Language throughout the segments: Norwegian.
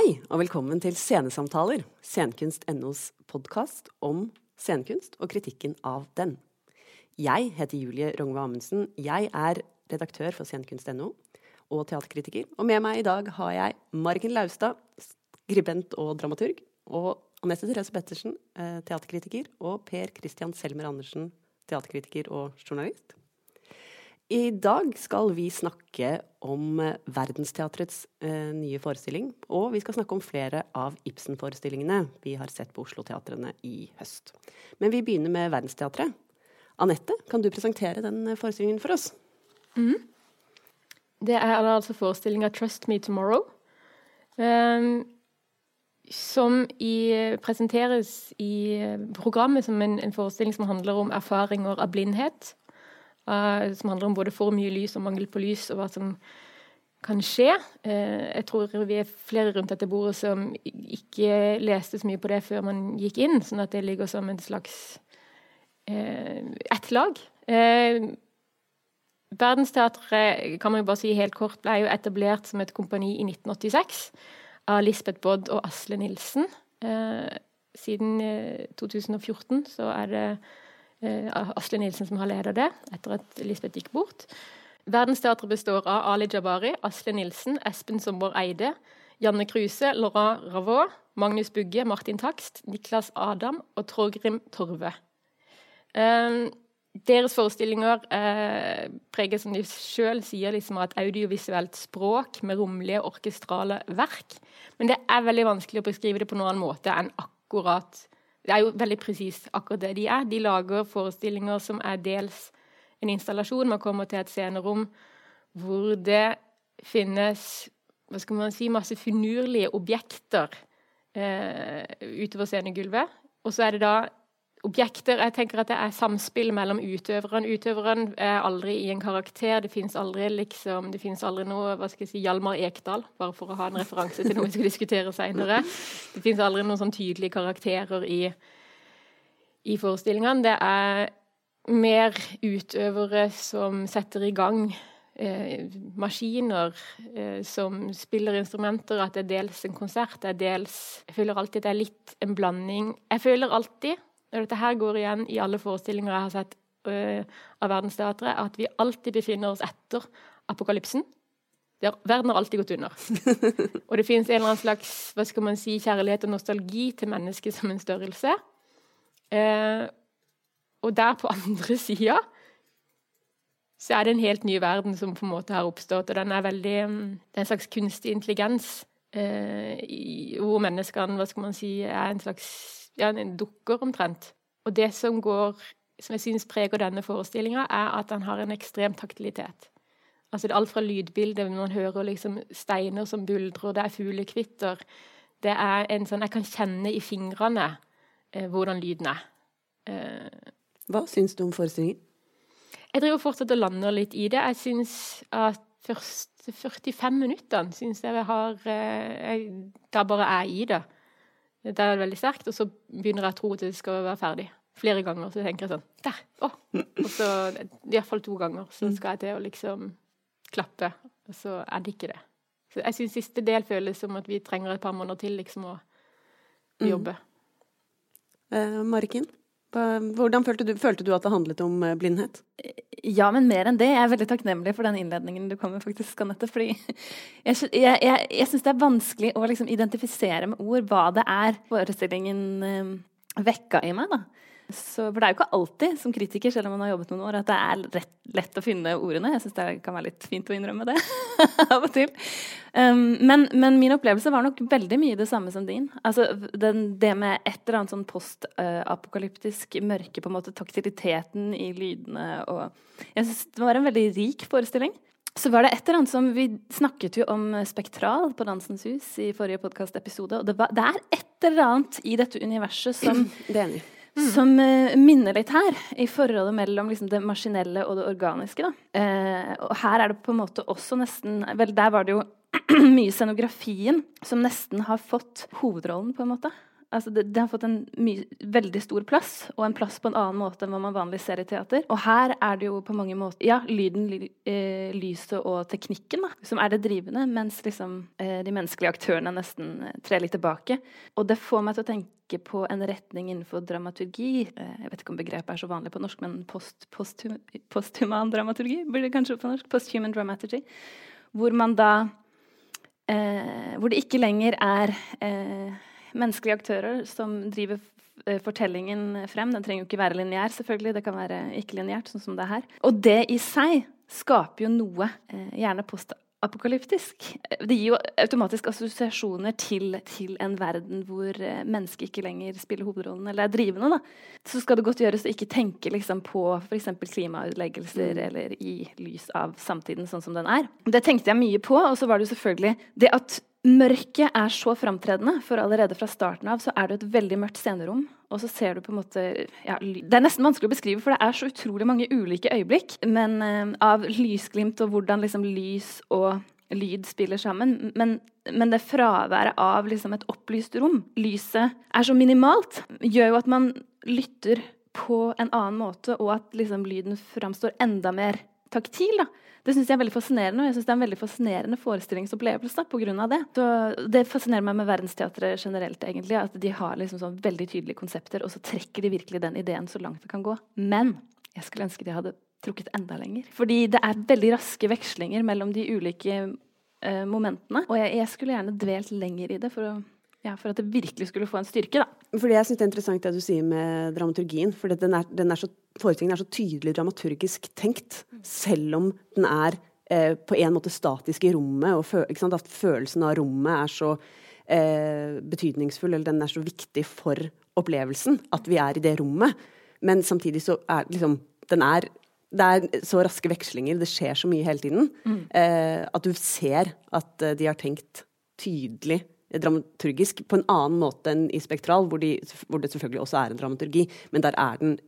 Hei, og velkommen til Scenesamtaler, Scenekunst.no's podcast om scenekunst og kritikken av den. Jeg heter Julie Rongve Amundsen, jeg er redaktør for Scenekunst.no og teaterkritiker, og med meg i dag har jeg Mariken Laustad, skribent og dramaturg, og Anette Therese Pettersen, teaterkritiker, og Per Christian Selmer Andersen, teaterkritiker og journalist. I dag skal vi snakke om Verdensteatrets nye forestilling, og vi skal snakke om flere av Ibsen-forestillingene vi har sett på Oslo-teatrene i høst. Men vi begynner med Verdensteatret. Anette, kan du presentere den forestillingen for oss? Det er altså forestillingen Trust Me Tomorrow, som presenteres i programmet som en forestilling som handler om erfaringer av blindhet, som handler om både for mye lys og mangel på lys, og hva som kan skje. Jeg tror vi er flere rundt dette bordet som ikke leste så mye på det før man gikk inn, sånn at det ligger som en slags ett lag. Verdensteatret, kan man jo bare si helt kort, ble jo etablert som et kompani i 1986 av Lisbeth Bodd og Asle Nilsen. Siden 2014 så er det Asle Nilsen som har ledet det, etter at Lisbeth gikk bort. Verdensteatret består av Ali Jabari, Asle Nilsen, Espen Sommer Eide, Janne Kruse, Laurent Ravaux, Magnus Bugge, Martin Takst, Niklas Adam og Torgrim Torve. Deres forestillinger preger, som de selv sier, liksom av et audiovisuelt språk med rommelige orkestrale verk. Men det er veldig vanskelig å beskrive det på noen annen måte enn akkurat. Det er jo veldig presist akkurat det de er. De lager forestillinger som er dels en installasjon. Man kommer til et scenerom hvor det finnes, hva skal man si, masse finurlige objekter utover scenegulvet. Og så er det da objekter, jeg tenker at det er samspill mellom utøveren. Utøveren er aldri i en karakter, det finnes aldri noe, hva skal jeg si, Hjalmar Ekdal, bare for å ha en referanse til noe vi skal diskutere senere. Det finnes aldri noen sånn tydelige karakterer i forestillingene. Det er mer utøvere som setter i gang maskiner, som spiller instrumenter, at det er dels en konsert, jeg føler alltid at det er litt en blanding. Jeg føler alltid, og dette her går igjen i alle forestillinger jeg har sett av Verdensteatret, at vi alltid befinner oss etter apokalypsen. Verden har alltid gått under. Og det finnes en eller annen slags, hva skal man si, kjærlighet og nostalgi til mennesket som en størrelse. Og der på andre siden, så er det en helt ny verden som på en måte har oppstått, og den er veldig, det er en slags kunstig intelligens, hvor menneskene, hva skal man si, er en slags en dukker omtrent. Og det som jeg synes preger denne forestillingen, er at den har en ekstrem taktilitet. Altså det er alt fra lydbildet, man hører liksom steiner som buldrer, det er fuglekvitter. Det er en sånn, jeg kan kjenne i fingrene hvordan lyden er. Hva synes du om forestillingen? Jeg driver fortsatt og lander litt i det. Jeg synes at første 45 minutter synes jeg da bare er i det. Det er veldig sterkt, og så begynner jeg å tro at det skal være ferdig. Flere ganger, så tenker jeg sånn, der, Og så, i hvert fall 2 ganger, så skal jeg til å liksom klappe, og så er det ikke det. Så jeg synes siste del føles som at vi trenger et par måneder til liksom å jobbe. Mariken, hvordan følte du at det handlet om blindhet? Ja, men mer enn det. Jeg er veldig takknemlig for den innledningen du kom med, faktisk, Anette, fordi jeg synes det er vanskelig å liksom identifisere med ord hva det er forestillingen vekka i meg, da. For det er jo ikke alltid som kritiker, selv om man har jobbet noen år, at det er lett å finne ordene. Jeg synes det kan være litt fint å innrømme det av og til. Men min opplevelse var nok veldig mye det samme som din. Altså det med et eller annet sånn post-apokalyptisk mørke, på en måte taktiliteten i lydene. Og jeg synes det var en veldig rik forestilling. Så var det et eller annet som vi snakket jo om Spektral på Dansens Hus i forrige podcast-episode, og det er et eller annet i dette universet som Det er enig. Som minner litt her i forholdet mellom liksom det maskinelle og det organiske, da. Og her er det på en måte også nesten, vel der var det jo mye scenografien som nesten har fått hovedrollen på en måte. Altså det har fått en veldig stor plass, og en plass på en annen måte enn hva man vanlig ser i teater. Og her er det jo på mange måter, ja, lyden, lyset og teknikken da, som er det drivende, mens liksom de menneskelige aktørene nesten trer litt tilbake. Og det får meg til å tenke på en retning innenfor dramaturgi. Jeg vet ikke om begrepet er så vanlig på norsk, men posthuman dramaturgi blir det kanskje på norsk, posthuman dramaturgy, hvor man da hvor det ikke lenger er menneskelige aktører som driver fortellingen frem. Den trenger jo ikke være lineær, selvfølgelig. Det kan være ikke-lineært, sånn som det her. Og det i seg skaper jo noe, gjerne postapokalyptisk. Det gir jo automatisk assosiasjoner til en verden hvor mennesket ikke lenger spiller hovedrollen, eller er drivende, da. Så skal det godt gjøres å ikke tenke liksom på for eksempel klimautleggelser eller i lys av samtiden sånn som den er. Det tenkte jeg mye på, og så var det jo selvfølgelig det at mørket er så framtredende, for allerede fra starten av så er det et veldig mørkt scenerom, og så ser du på en måte, ja, det er nesten vanskelig å beskrive, for det er så utrolig mange ulike øyeblikk, men av lysglimt og hvordan liksom lys og lyd spiller sammen, men det fraværet av liksom et opplyst rom, lyset er så minimalt, gjør jo at man lytter på en annen måte, og at liksom lyden framstår enda mer taktil da. Det synes jeg er veldig fascinerende, og jeg synes det er en veldig fascinerende forestillingsopplevelse på grunn av det. Så det fascinerer meg med verdensteatret generelt egentlig, at de har liksom sånn veldig tydelige konsepter, og så trekker de virkelig den ideen så langt det kan gå. Men jeg skulle ønske de hadde trukket enda lenger. Fordi det er veldig raske vekslinger mellom de ulike momentene, og jeg skulle gjerne dvelt lenger i det for at det virkelig skulle få en styrke, da. Fordi jeg synes det er interessant det du sier med dramaturgien, fordi forestillingen er så tydelig dramaturgisk tenkt, selv om den er på en måte statisk i rommet, og ikke sant, at følelsen av rommet er så betydningsfull, eller den er så viktig for opplevelsen, at vi er i det rommet. Men samtidig så er liksom, det er så raske vekslinger, det skjer så mye hele tiden, at du ser at de har tenkt tydelig dramaturgisk på en annen måte enn i Spektral, hvor det selvfølgelig også er en dramaturgi, men der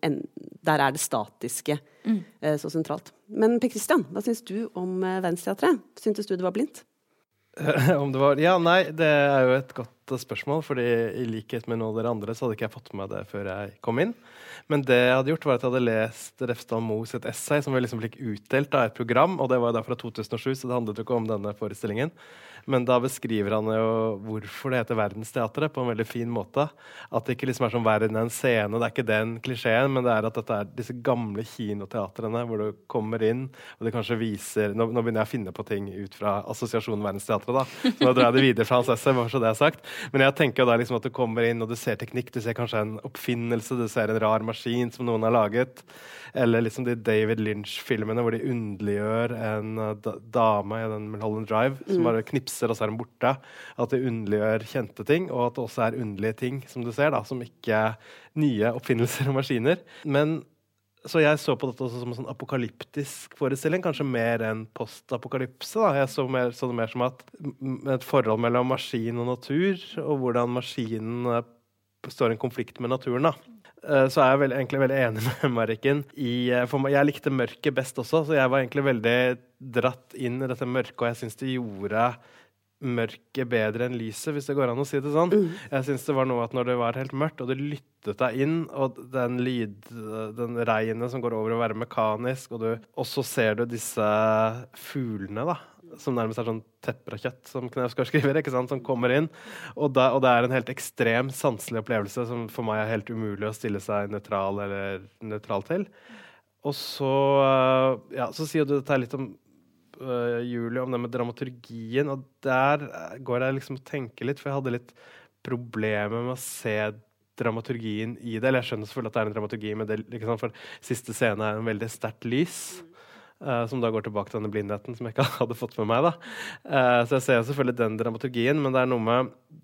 er det statiske så sentralt. Men Per Christian, hva synes du om Verdensteatret? Syntes du det var blindt? Om det var, ja, nei, det er jo et godt spørsmål, fordi i likhet med noen av dere andre så hadde ikke jeg fått med det før jeg kom inn. Men det jeg hadde gjort var at jeg hadde lest Refsdal Moes et essay som vi liksom fikk utdelt av et program, og det var jo da fra 2007, så det handlet jo ikke om denne forestillingen. Men da beskriver han jo hvorfor det heter Verdensteatret på en veldig fin måte. At det ikke liksom er som verden er en scene, det er ikke den klisjeen, men det er at dette er disse gamle kinoteatrene hvor du kommer inn, og det kanskje viser, nå begynner jeg å finne på ting ut fra assosiasjonen Verdensteatret da, så nå drar jeg det videre fra hans essay, bare så det er sagt. Men jeg tenker jo da liksom at du kommer inn, og du ser teknikk, du ser kanskje en oppfinnelse, du ser en rar maskin som noen har laget, eller liksom de David Lynch-filmene hvor de underliggjør en dame i den Mulholland Drive, som bare knipser, og så er den borte. At de underliggjør kjente ting, og at det også er underlige ting, som du ser, da, som ikke er nye oppfinnelser og maskiner. Men så jeg så på dette også som en sånn apokalyptisk forestilling, kanskje mer enn postapokalypse. Da. Jeg så det mer som et forhold mellom maskin og natur, og hvordan maskinen står i en konflikt med naturen, da. Så er jeg egentlig veldig enig med Mariken. Jeg likte mørket best også, så jeg var egentlig veldig dratt inn i dette mørket, og jeg synes det gjorde mørket bedre enn lyset, hvis det går an å si det sånn. Jeg synes det var noe at når det var helt mørkt, og du lyttet deg inn, og den regnet som går over å være mekanisk, og så ser du disse fuglene, da, som nærmest er sånn tepper av kjøtt, som Knausgård skriver, ikke sant, som kommer inn. Og det er en helt ekstrem sanselig opplevelse som for meg er helt umulig å stille seg nøytral til. Og så sier du dette litt om Julie, om det med dramaturgien, og der går jeg liksom og tenker litt, for jeg hadde litt problemer med å se dramaturgien i det, eller jeg skjønner selvfølgelig at det er en dramaturgi, men det, ikke sant, for siste scene er en veldig sterkt lys, som da går tilbake til denne blindheten som jeg ikke hadde fått med meg da. Så jeg ser selvfølgelig den dramaturgien, men det er noe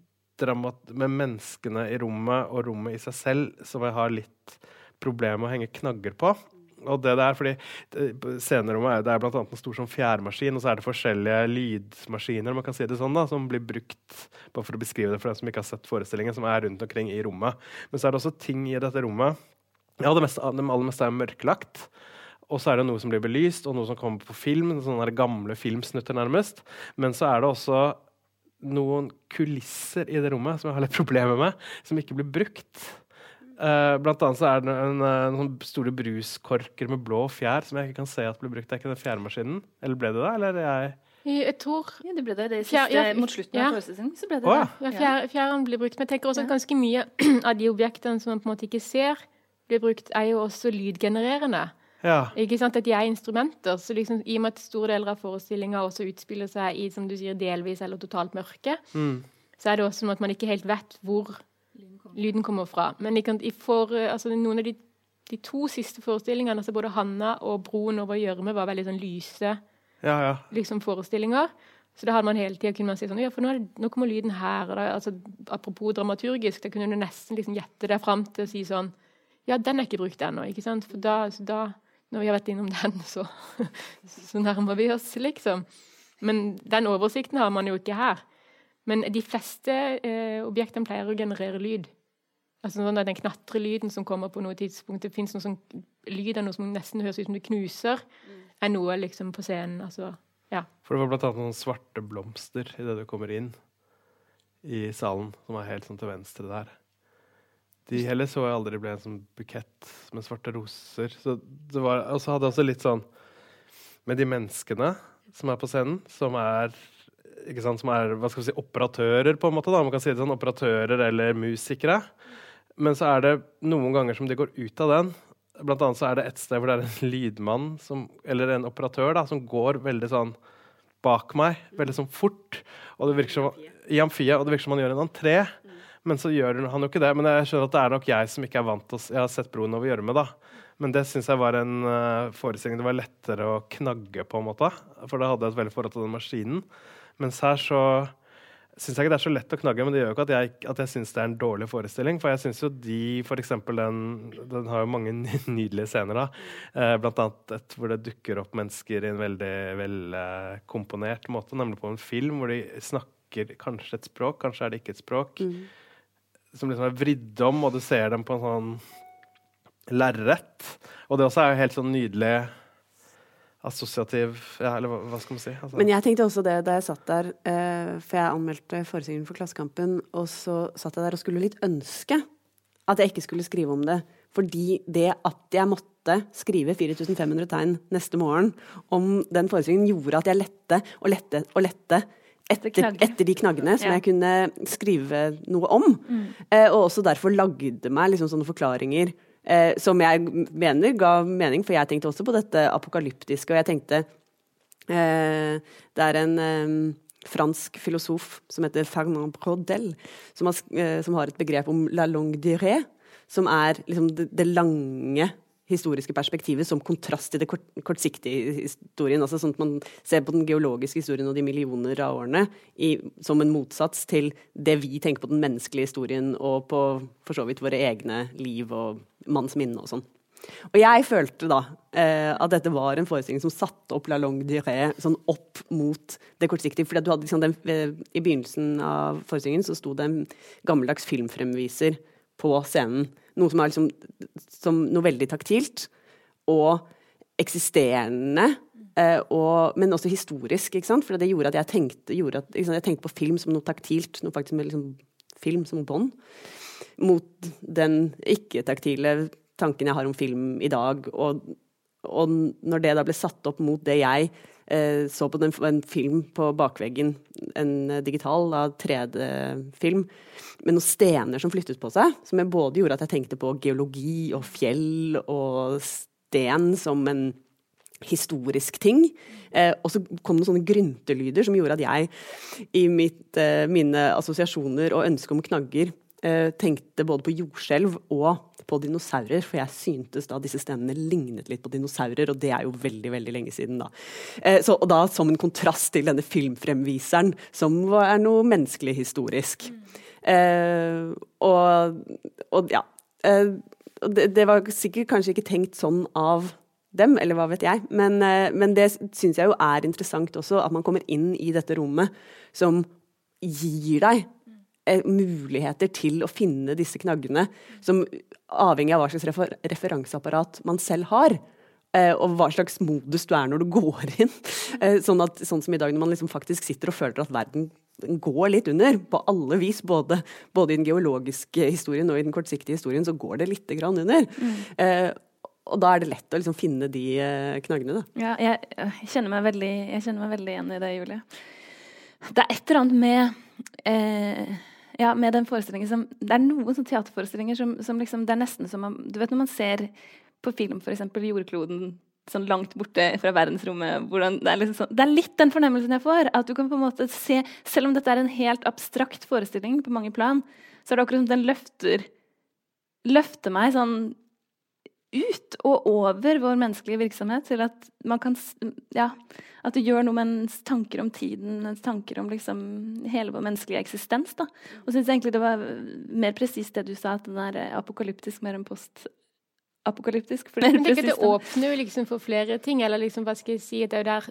med menneskene i rommet og rommet i seg selv som jeg har litt problemer med å henge knagger på. Og det der, fordi scenerommet det er blant annet en stor sånn fjærmaskin, og så er det forskjellige lydmaskiner, man kan si det sånn da, som blir brukt, bare for å beskrive det for dem som ikke har sett forestillingen, som er rundt omkring i rommet. Men så er det også ting i dette rommet, ja, det aller meste er mørklagt, og så er det noe som blir belyst, og noe som kommer på film, sånne gamle filmsnutter nærmest. Men så er det også noen kulisser i det rommet som jeg har litt problemer med, som ikke blir brukt. Blant annet så er det noen store bruskorker med blå fjær som jeg ikke kan se at blir brukt. Det er ikke den fjærmaskinen. Eller ble det da? Eller jeg tror... Ja, det ble det siste, mot slutten av forestillingen, så ble det det. Ja, fjæren blir brukt. Men jeg tenker også at ganske mye av de objektene som man på en måte ikke ser, blir brukt, er jo også lydgenererende. Ja. Ikke sant, at de er instrumenter, så liksom, i og med at store deler av forestillingen også utspiller seg i, som du sier, delvis eller totalt mørke, så er det også sånn at man ikke helt vet hvor lyden kommer fra. Men altså, noen av de 2 siste forestillingene, altså både Hanna og Broen over Gjørme var veldig sånn lyse liksom forestillinger. Så da hadde man hele tiden kunne man si sånn, ja, for nå kommer lyden her, og da, altså, apropos dramaturgisk, da kunne du nesten liksom gjette deg frem til å si sånn, ja, den er ikke brukt ennå, ikke sant? For da når vi har vært innom den, så nærmer vi oss, liksom. Men den oversikten har man jo ikke her. Men de fleste objektene pleier å generere lyd. Altså sånn at den knatrelyden som kommer på noe tidspunkt, det finnes noen sånn lyd av noe som nesten høres ut som det knuser, er noe liksom på scenen, altså, ja. For det var blant annet noen svarte blomster i det du kommer inn i salen, som er helt sånn til venstre der. De heller så jeg aldri ble en sånn bukett med svarte roser. Så det var, og så hadde jeg også litt sånn med de menneskene som er på scenen, som er, ikke sant, som er, hva skal vi si, operatører på en måte da. Man kan si det sånn, operatører eller musikere. Men så er det noen ganger som de går ut av den. Blant annet så er det et sted hvor det er en lydmann, eller en operatør da, som går veldig sånn bak meg, veldig sånn fort. Og det virker som, i amfia, og det virker som han gjør en entré. Men så gjør han jo ikke det. Men jeg skjønner at det er nok jeg som ikke er vant til jeg har sett Broen over Gjørme da. Men det synes jeg var en forestilling det var lettere å knagge på en måte. For da hadde jeg et veldig forhold til den maskinen. Mens her så synes jeg ikke det er så lett å knagge, men det gjør jo ikke at jeg synes det er en dårlig forestilling. For jeg synes jo for eksempel den har jo mange nydelige scener da. Blant annet hvor det dukker opp mennesker i en veldig komponert måte, nemlig på en film hvor de snakker kanskje et språk, kanskje er det ikke et språk. Som liksom er vridd om, og du ser dem på en sånn lerret. Og det også er jo helt sånn nydelig assosiativ, ja, eller hva skal man si? Altså. Men jeg tenkte også det da jeg satt der, for jeg anmeldte forestillingen for Klassekampen, og så satt jeg der og skulle litt ønske at jeg ikke skulle skrive om det. Fordi det at jeg måtte skrive 4500 tegn neste morgen om den forestillingen gjorde at jeg lette etter de knaggene som jeg kunne skrive noe om. Og også derfor lagde meg liksom sånne forklaringer som jeg mener ga mening, for jeg tenkte også på dette apokalyptiske, og jeg tenkte det er en fransk filosof som heter Fernand Braudel, som har et begrep om la longue durée, som er liksom det lange historiske perspektivet som kontrast til det kortsiktige historien, altså sånn at man ser på den geologiske historien og de millioner av årene som en motsats til det vi tenker på den menneskelige historien og på for så vidt våre egne liv og manns minne og sånn. Og jeg følte da at dette var en forestilling som satte opp la longue durée sånn opp mot det kortsiktige, fordi at du hadde liksom i begynnelsen av forestillingen så sto det en gammeldags filmfremviser på scenen, noe som er liksom som noe veldig taktilt og eksisterende men også historisk, ikke sant? For det gjorde at jeg tenkte på film som noe taktilt, noe faktisk med liksom film som bånd, mot den ikke-taktile tanken jeg har om film i dag, og når det da ble satt opp mot det jeg så på en film på bakveggen, en digital 3D-film, med noen stener som flyttet på seg, som jeg både gjorde at jeg tenkte på geologi og fjell og sten som en historisk ting, og så kom det sånne gryntelyder som gjorde at jeg i mine assosiasjoner og ønske om knagger tenkte både på jordskjelv og på dinosaurer, for jeg syntes da disse stenene lignet litt på dinosaurer, og det er jo veldig, veldig lenge siden da. Og da som en kontrast til denne filmfremviseren, som er noe menneskelig historisk. Det var sikkert kanskje ikke tenkt sånn av dem, eller hva vet jeg, men det synes jeg jo er interessant også, at man kommer inn i dette rommet som gir deg muligheter til å finne disse knaggene, som avhengig av hva slags referanseapparat man selv har, og hva slags modus du er når du går inn. Sånn som i dag, når man liksom faktisk sitter og føler at verden den går litt under på alle vis, både i den geologiske historien og i den kortsiktige historien, så går det litt grann under. Og da det lett å liksom finne de knaggene, da. Ja, jeg kjenner meg veldig igjen i det, Julie. Det et eller annet med den forestillingen som, det noen sånne teaterforestillinger som liksom, det nesten som du vet når man ser på film, for eksempel Jordkloden, sånn langt borte fra verdensrommet, hvordan det liksom sånn, det litt den fornemmelsen jeg får, at du kan på en måte se, selv om dette en helt abstrakt forestilling på mange plan, så det akkurat som den løfter meg sånn ut og over vår menneskelige virksomhet til at man kan, at du gjør noe med ens tanker om tiden, ens tanker om liksom hele vår menneskelige eksistens, da. Og synes jeg egentlig det var mer presist det du sa, at den apokalyptisk mer enn post-apokalyptisk. For jeg tenker at det åpner jo liksom for flere ting, eller liksom, hva skal jeg si, det der,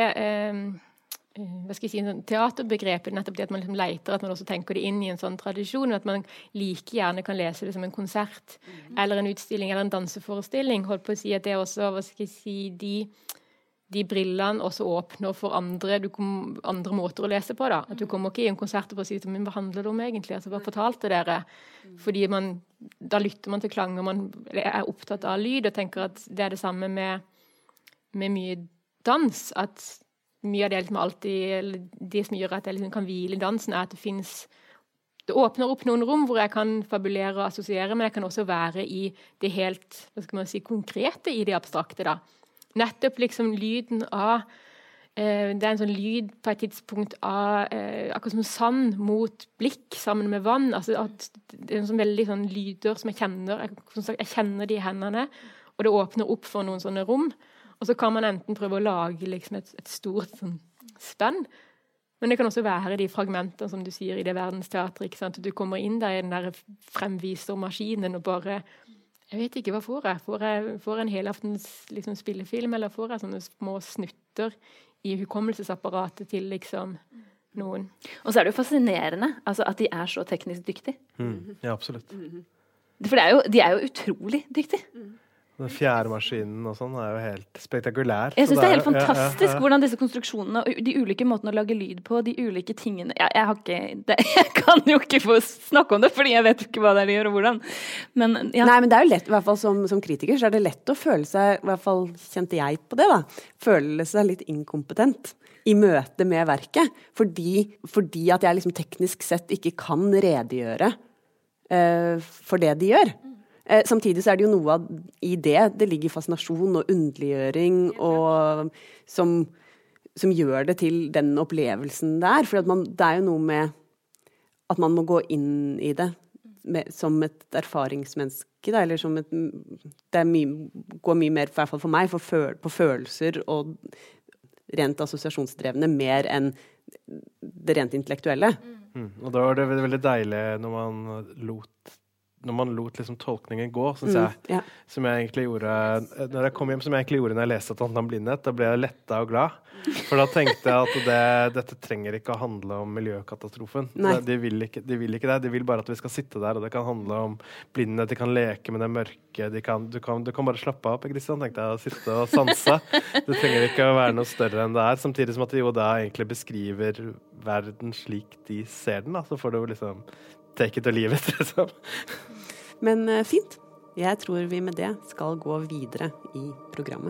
hva skal jeg si, sånn teaterbegrepet, nettopp det at man liksom leter, at man også tenker det inn i en sånn tradisjon, at man like gjerne kan lese det som en konsert, eller en utstilling, eller en danseforestilling. Holdt på å si at det også, hva skal jeg si, de brillene også åpner for andre måter å lese på, da. At du kommer ikke i en konsert og bare sier, men hva handler det om egentlig? Altså, hva fortalte dere? Fordi da lytter man til klang, og man opptatt av lyd, og tenker at det det samme med mye dans, at mye av det liksom alltid, det som gjør at jeg liksom kan hvile i dansen, at det åpner opp noen rom hvor jeg kan fabulere og assosiere, men jeg kan også være i det helt, hva skal man si, konkrete i det abstrakte, da. Nettopp liksom lyden av det en sånn lyd på et tidspunkt av akkurat som sand mot blikk sammen med vann, altså at det en sånn veldig sånn lyder som jeg kjenner de i hendene, og det åpner opp for noen sånne rom, og så kan man enten prøve å lage liksom et stort sånn spenn, men det kan også være de fragmentene som du sier i det verdensteatret, ikke sant? Du kommer inn der i den der fremvisermaskinen og bare, jeg vet ikke hva får jeg en helaftens liksom, spillefilm, eller får jeg sånne små snutter i hukommelsesapparatet til liksom noen. Og så det jo fascinerende altså, at de så teknisk dyktige. Ja, absolutt. For de jo utrolig dyktige. Den fjerde maskinen og sånn jo helt spektakulær. Jeg synes det helt fantastisk hvordan disse konstruksjonene og de ulike måtene å lage lyd på, de ulike tingene. Jeg kan jo ikke få snakke om det, fordi jeg vet ikke hva det de gjør og hvordan. Men, ja. Nei, men det jo lett, i hvert fall som kritiker, så det lett å føle seg, i hvert fall kjente jeg på det da, føle seg litt inkompetent i møte med verket, fordi at jeg liksom teknisk sett ikke kan redegjøre for det de gjør. Samtidig så det jo noe i det ligger fascinasjon og underliggjøring og som gjør det til den opplevelsen det for det jo noe med at man må gå inn i det som et erfaringsmenneske da, eller som går mye mer, i hvert fall for meg, på følelser og rent assosiasjonsdrevne mer enn det rent intellektuelle. Og da var det veldig deilig når man lot liksom tolkningen gå, synes jeg, som jeg egentlig gjorde når jeg kom hjem, som jeg egentlig gjorde når jeg leste at han blindhet, da ble jeg lettet og glad. For da tenkte jeg at dette trenger ikke å handle om miljøkatastrofen. De vil ikke det, de vil bare at vi skal sitte der, og det kan handle om blindhet, de kan leke med det mørke, du kan bare slappe av, Kristian, tenkte jeg, og sitte og sanse. Det trenger ikke å være noe større enn det samtidig som at de jo da egentlig beskriver verden slik de ser den, da. Så får du jo liksom take it or leave it, liksom. Men fint. Jeg tror vi med det skal gå videre i programmet.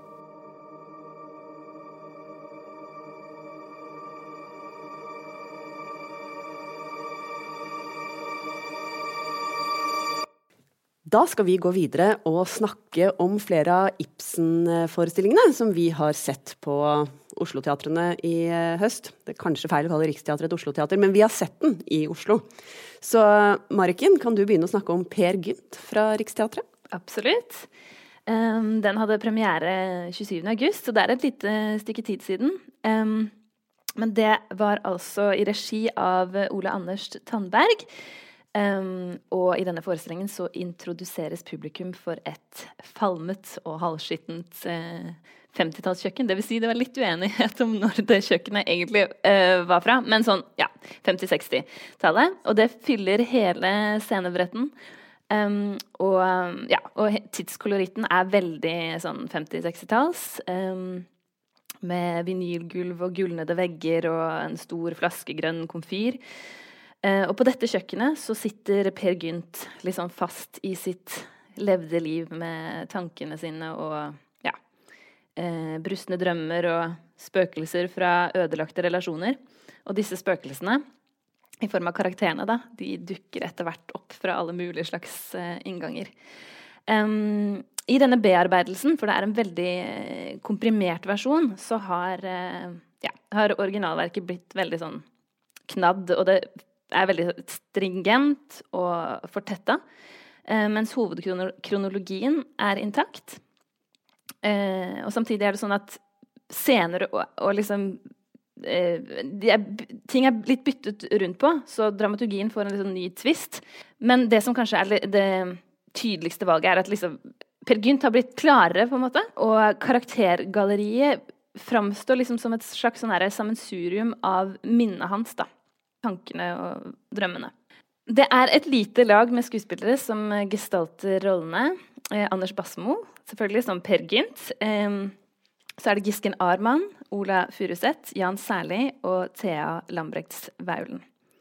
Da skal vi gå videre og snakke om flere av Ibsen-forestillingene som vi har sett på Oslo-teatrene i høst. Det kanskje feil å kalle Riksteatret et Oslo-teater, men vi har sett den i Oslo. Så Mariken, kan du begynne å snakke om Per Gynt fra Riksteatret? Absolutt. Den hadde premiere 27. august, så det et lite stykke tid siden. Men det var altså i regi av Ole Anders Tandberg. Og i denne forestillingen så introduseres publikum for et falmet og halvskittent 50-tallskjøkken. Det vil si det var litt uenighet om når det kjøkkenet egentlig var fra, men sånn, 50-60-tallet. Og det fyller hele scenebretten. Og tidskoloritten veldig sånn 50-60-talls. med vinylgulv og gulnede vegger og en stor flaske grønn komfyr. Og på dette kjøkkenet så sitter Per Gynt liksom fast i sitt levde liv med tankene sine og brustne drømmer og spøkelser fra ødelagte relasjoner. Og disse spøkelsene, i form av karakterene da, de dukker etter hvert opp fra alle mulige slags innganger. I denne bearbeidelsen, for det en veldig komprimert versjon, så har originalverket blitt veldig sånn knadd, og det veldig stringent og fortettet, mens hovedkronologien intakt. Og samtidig det sånn at scener og liksom ting litt byttet rundt på, så dramaturgien får en litt sånn ny twist. Men det som kanskje det tydeligste valget at liksom Per Gynt har blitt klarere på en måte, og karaktergalleriet framstår liksom som et slags sånn sammensurium av minnet hans da. Tankene og drømmene. Det et lite lag med skuespillere som gestalter rollene. Anders Basmo, selvfølgelig, som Per Gynt. Så det Gisken Arman, Ola Furuseth, Jan Særlig og Thea Lambrechts Vaulen.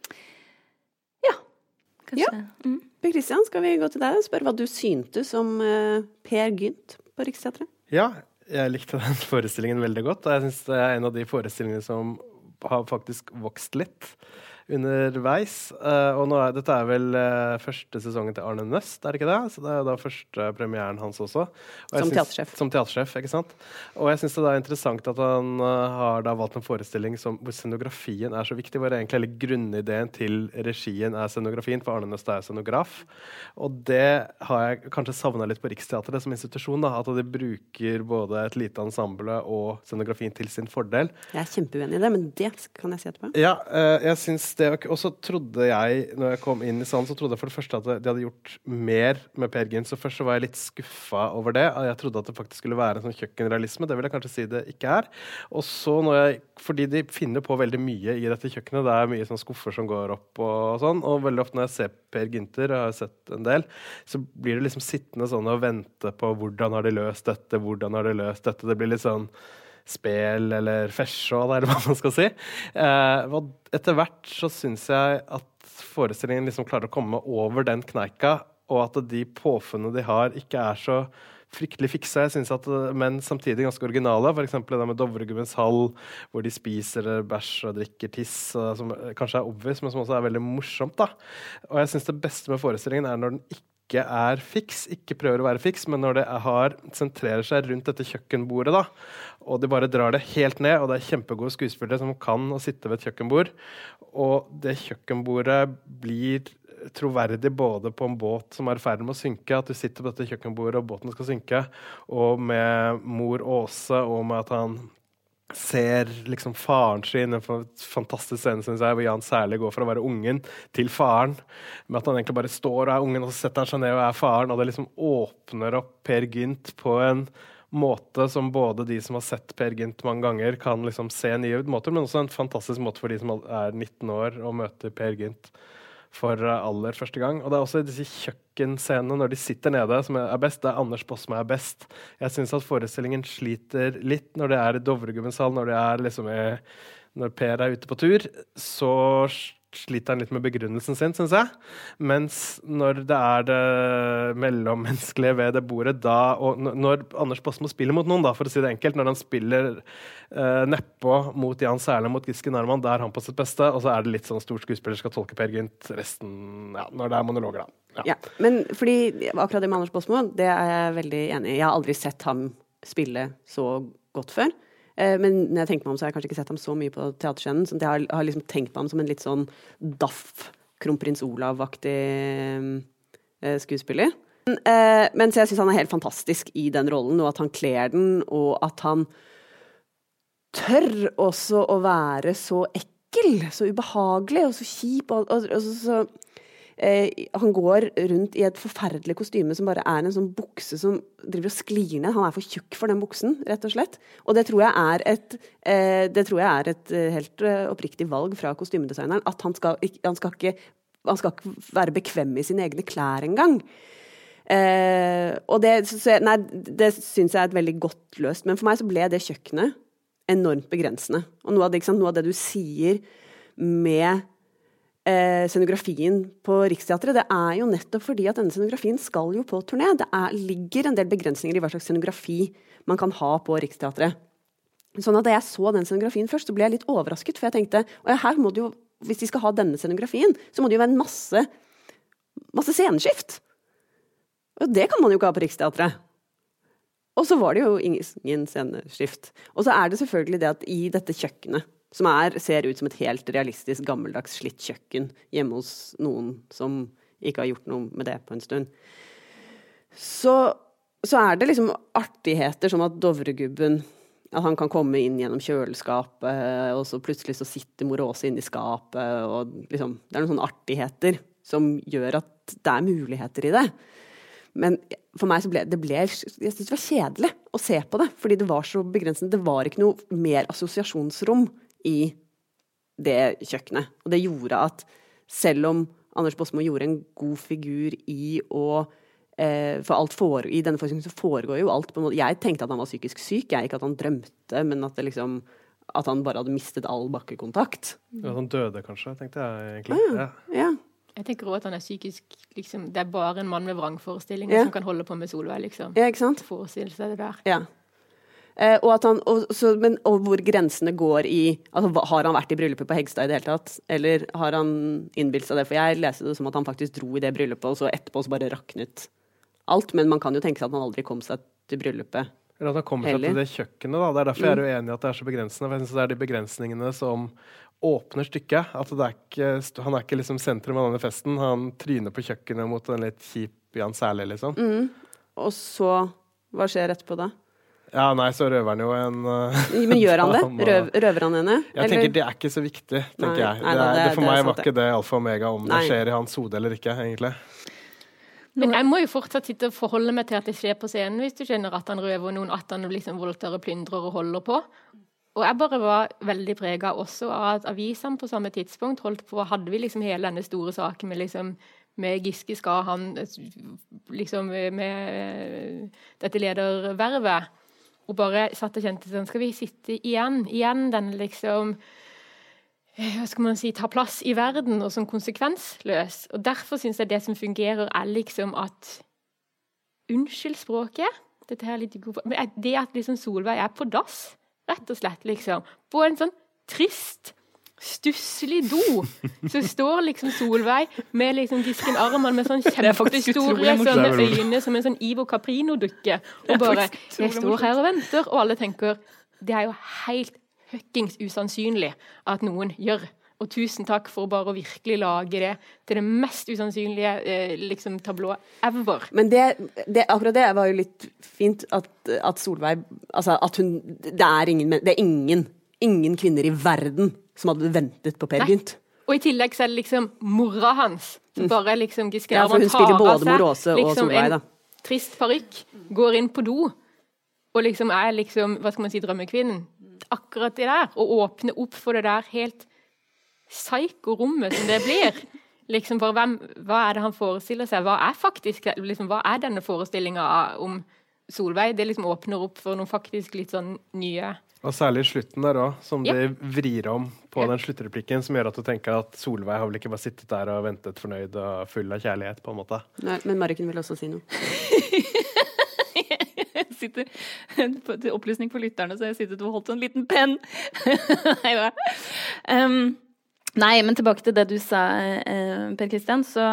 Ja, kanskje. Ja. Per Christian, skal vi gå til deg og spørre hva du syntes om Per Gynt på Riksteatret? Ja, jeg likte den forestillingen veldig godt, og jeg synes det en av de forestillingene som har faktisk vokst litt underveis. Og nå dette vel første sesongen til Arne Nøst, det ikke det? Så det da første premieren hans også. Som teatersjef. Som teatersjef, ikke sant? Og jeg synes det interessant at han har da valgt en forestilling hvor scenografien så viktig, hvor egentlig hele grunnideen til regien scenografien, for Arne Nøst scenograf. Og det har jeg kanskje savnet litt på Riksteatret som institusjon, da, at de bruker både et lite ensemble og scenografien til sin fordel. Jeg kjempeuenig i det, men det kan jeg si etterpå. Ja, jeg synes det, og så trodde jeg, når jeg kom inn i salen, så trodde jeg for det første at de hadde gjort mer med Per Gynt, så først så var jeg litt skuffet over det. Jeg trodde at det faktisk skulle være en sånn kjøkkenrealisme, det vil jeg kanskje si det ikke Og så fordi de finner på veldig mye i dette kjøkkenet, det mye sånn skuffer som går opp og sånn, og veldig ofte når jeg ser Per Gynter, og jeg har sett en del, så blir det liksom sittende sånn og vente på hvordan har de løst dette, det blir litt sånn spel eller fesjå, det hva man skal si. Etter hvert så synes jeg at forestillingen liksom klarer å komme over den kneika, og at de påfunnene de har ikke så fryktelig fikse, jeg synes men samtidig ganske originale, for eksempel det med Dovregubbens hall, hvor de spiser bæsj og drikker tiss, som kanskje obvious, men som også veldig morsomt da. Og jeg synes det beste med forestillingen når den ikke fiks, ikke prøver å være fiks, men når det sentrerer seg rundt dette kjøkkenbordet da, og de bare drar det helt ned, og det kjempegode skuespillere som kan å sitte ved et kjøkkenbord, og det kjøkkenbordet blir troverdig både på en båt som i ferd med å synke, at du sitter på dette kjøkkenbordet og båten skal synke, og med mor Åse, og med at han ser liksom faren sin, en fantastisk scene synes jeg, hvor Jan Særlig går fra å være ungen til faren, med at han egentlig bare står og ungen, og så setter han seg ned og faren, og det liksom åpner opp Per Gynt på en måte som både de som har sett Per Gynt mange ganger kan liksom se nye måter, men også en fantastisk måte for de som 19 år og møter Per Gynt for aller første gang. Og det også disse kjøkkenscenene når de sitter nede som best. Det Anders Basmo best. Jeg synes at forestillingen sliter litt når det i Dovregubbens hall, når det liksom når Per ute på tur, så sliter han litt med begrunnelsen sin, synes jeg. Mens når det det mellommenneskelige ved det bordet, da, og når Anders Basmo spiller mot noen, da, for å si det enkelt, når han spiller neppå mot Jan Særlig, mot Gisken Arman, der han på sitt beste, og så det litt sånn stor skuespiller skal tolke Per Gynt resten, ja, når det monologer da. Ja, men fordi akkurat det med Anders Basmo, det jeg veldig enig i. Jeg har aldri sett ham spille så godt før. Men når jeg tenker meg om, så har jeg kanskje ikke sett ham så mye på teaterscenen, så jeg har liksom tenkt meg om som en litt sånn daff, Kronprins Olav-aktig skuespiller. Men så jeg synes han helt fantastisk i den rollen, og at han kler den, og at han tør også å være så ekkel, så ubehagelig, og så kjip, og så han går rundt i et forferdelig kostyme som bare en sånn bukse som driver og sklir ned. Han for tjukk for den buksen, rett og slett. Og det tror jeg et helt oppriktig valg fra kostymedesigneren, at han skal ikke være bekvem i sine egne klær engang. Og det synes jeg et veldig godt løst. Men for meg så ble det kjøkkenet enormt begrensende. Og noe av det, ikke sant? Noe av det du sier med scenografien på Riksteatret, det jo nettopp fordi at denne scenografien skal jo på turné. Det ligger en del begrensninger i hva slags scenografi man kan ha på Riksteatret. Sånn at da jeg så den scenografien først, så ble jeg litt overrasket, for jeg tenkte, her må det jo, hvis de skal ha denne scenografien, så må det jo være en masse sceneskift. Og det kan man jo ikke ha på Riksteatret. Og så var det jo ingen sceneskift. Og så det selvfølgelig det at i dette kjøkkenet, som ser ut som et helt realistisk, gammeldags slitt kjøkken hjemme hos noen som ikke har gjort noe med det på en stund, så det liksom artigheter som at Dovregubben, at han kan komme inn gjennom kjøleskapet, og så plutselig så sitter mor Åse inne i skapet, og liksom, det noen sånne artigheter som gjør at det muligheter i det. Men for meg så jeg synes det var kjedelig å se på det, fordi det var så begrensende. Det var ikke noe mer assosiasjonsrom i det kjøkkenet. Og det gjorde at selv om Anders Båsmo gjorde en god figur i for i denne forestillingen så foregår jo alt på en måte. Jeg tenkte at han var psykisk syk, ikke at han drømte, men at at han bare hadde mistet all bakkekontakt. Ja, han døde kanskje, tenkte jeg egentlig. Ja. Jeg tenker også at han psykisk, liksom, det bare en mann med vrangforestillinger som kan holde på med Solveig, liksom. Ja, ikke sant? Forestille seg det der. Ja. Og hvor grensene går i, altså har han vært i bryllupet på Hegstad i det hele tatt, eller har han innbilt seg det, for jeg leser det som at han faktisk dro i det bryllupet, og så etterpå så bare raknet alt, men man kan jo tenke seg at han aldri kom seg til bryllupet. Eller at han kommer seg til det kjøkkenet da, det derfor jeg uenig i at det så begrensende, for jeg synes det de begrensningene som åpner stykket, at han ikke liksom sentrum av denne festen, han tryner på kjøkkenet mot en litt kjip Jan Særlig, liksom. Og så, hva skjer etterpå da? Ja, nei, så røver han jo en... Men gjør han det? Røver han henne? Jeg tenker det ikke så viktig, tenker jeg. For meg var ikke det alfa og omega om det skjer i hans hode eller ikke, egentlig. Men jeg må jo fortsatt sitte og forholde meg til at det skjer på scenen, hvis du skjønner at han røver noen, at han liksom voldtar og plyndrer og holder på. Og jeg bare var veldig preget også av at avisene på samme tidspunkt holdt på, hadde vi liksom hele denne store saken med Giske skal han liksom med dette ledervervet, og bare satt og kjente sånn, skal vi sitte igjen den liksom, hva skal man si, ta plass i verden og sånn konsekvensløs. Og derfor synes jeg det som fungerer liksom at unnskyld språket, dette her er litt god, men det at liksom Solveig på dass, rett og slett liksom, på en sånn trist, stusselig do, så står liksom Solveig med liksom Gisken armen med sånn kjempestore sånne øyne som en sånn Ivo Caprino-dukke, og bare, jeg står her og venter, og alle tenker, det jo helt høkkings usannsynlig at noen gjør, og tusen takk for bare å virkelig lage det til det mest usannsynlige liksom tablå ever. Men akkurat det var jo litt fint at Solveig, altså at hun, det ingen kvinner i verden som hadde ventet på Per Gynt. Og i tillegg så det liksom mora hans, som bare liksom Giske ja, for hun spiller både mor Åse og Solveig da. En trist parykk, går inn på do, og liksom liksom, hva skal man si, drømmekvinnen. Akkurat det der, og åpne opp for det der helt psyko-rommet som det blir. Liksom bare, hva det han forestiller seg? Hva faktisk, liksom, hva denne forestillingen om Solveig? Det liksom åpner opp for noen faktisk litt sånn nye... Og særlig slutten der også, som de vrir om på den sluttreplikken, som gjør at du tenker at Solveig har vel ikke bare sittet der og ventet fornøyd og full av kjærlighet, på en måte. Nei, men Mariken vil også si noe. Jeg sitter, til opplysning for lytterne, så jeg sitter og holdt en liten penn. Nei, men tilbake til det du sa, Per Kristian, så...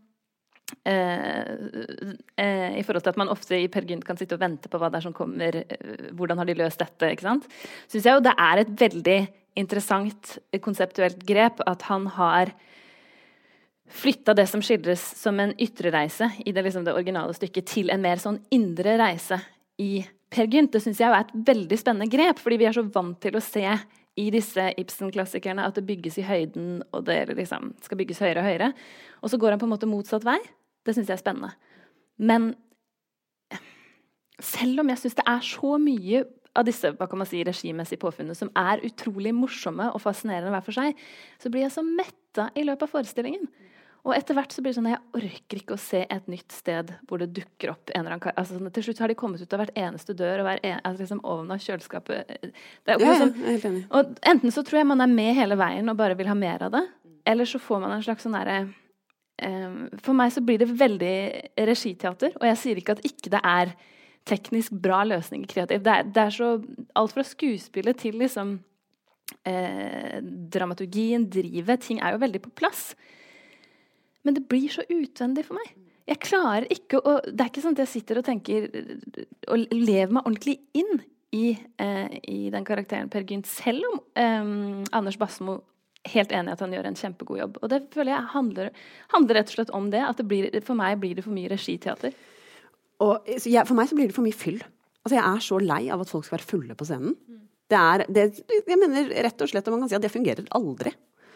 i forhold til at man ofte i Per Gynt kan sitte og vente på hva det som kommer, hvordan har de løst dette, ikke sant? Synes jeg jo det et veldig interessant konseptuelt grep at han har flyttet det som skildres som en ytre reise i det, liksom det originale stykket til en mer sånn indre reise i Per Gynt. Det synes jeg jo et veldig spennende grep, fordi vi så vant til å se i disse Ibsen-klassikerne at det bygges i høyden, og det liksom skal bygges høyere og høyere. Og så går han på en måte motsatt vei. Det synes jeg spennende. Men selv om jeg synes det så mye av disse, hva kan man si, regimessige påfunnene som utrolig morsomme og fascinerende hver for seg, så blir jeg så mettet i løpet av forestillingen. Og etter hvert så blir det sånn at jeg orker ikke å se et nytt sted hvor det dukker opp en eller annen altså, sånn, til slutt har de kommet ut av hvert eneste dør og liksom ovnen av kjøleskapet. Det er liksom, jeg er helt enig. Og enten så tror jeg man er med hele veien og bare vil ha mer av det, eller så får man en slags sånn derre for meg så blir det veldig regiteater, og jeg sier ikke at ikke det er teknisk bra løsninger kreativt. Det er så alt fra skuespillet til liksom dramaturgien, drivet, ting er jo veldig på plass. Men det blir så utvendig for meg. Jeg klarer ikke å det er ikke sånn at jeg sitter og tenker og lever meg ordentlig inn i den karakteren Per Gynt, selv om Anders Basmo helt enig at han gjør en kjempegod jobb. Og det føler jeg handler rett og slett om det, at for meg blir det for mye regiteater. Og for meg så blir det for mye fyll. Altså jeg er så lei av at folk skal være fulle på scenen. Jeg mener rett og slett at man kan si at det fungerer aldri.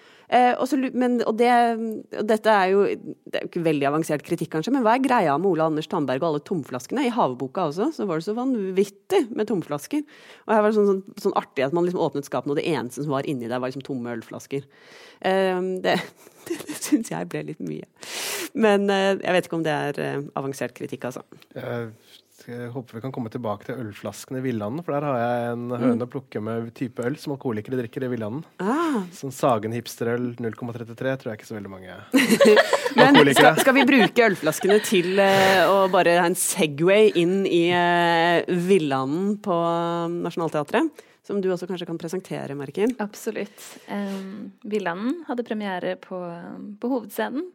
Dette er jo ikke veldig avansert kritikk kanskje, men hva er greia med Ole Anders Tandberg og alle tomflaskene? I Haveboka også, så var det så vanvittig med tomflasker. Og her var det sånn artig at man liksom åpnet skapene, og det eneste som var inni der var liksom tomme ølflasker. Det synes jeg ble litt mye. Men jeg vet ikke om det er avansert kritikk, altså. Jeg håper vi kan komme tilbake til ølflaskene i Villanden, for der har jeg en høne å plukke med type øl som alkoholikere drikker i Villanden. Sånn Sagen hipsterøl 0,33 tror jeg ikke så veldig mange alkoholikere. Men skal vi bruke ølflaskene til å bare ha en segway inn i Villanden på Nationaltheatret? Som du også kanskje kan presentere, Markin? Absolutt. Villanden hadde premiere på Hovedscenen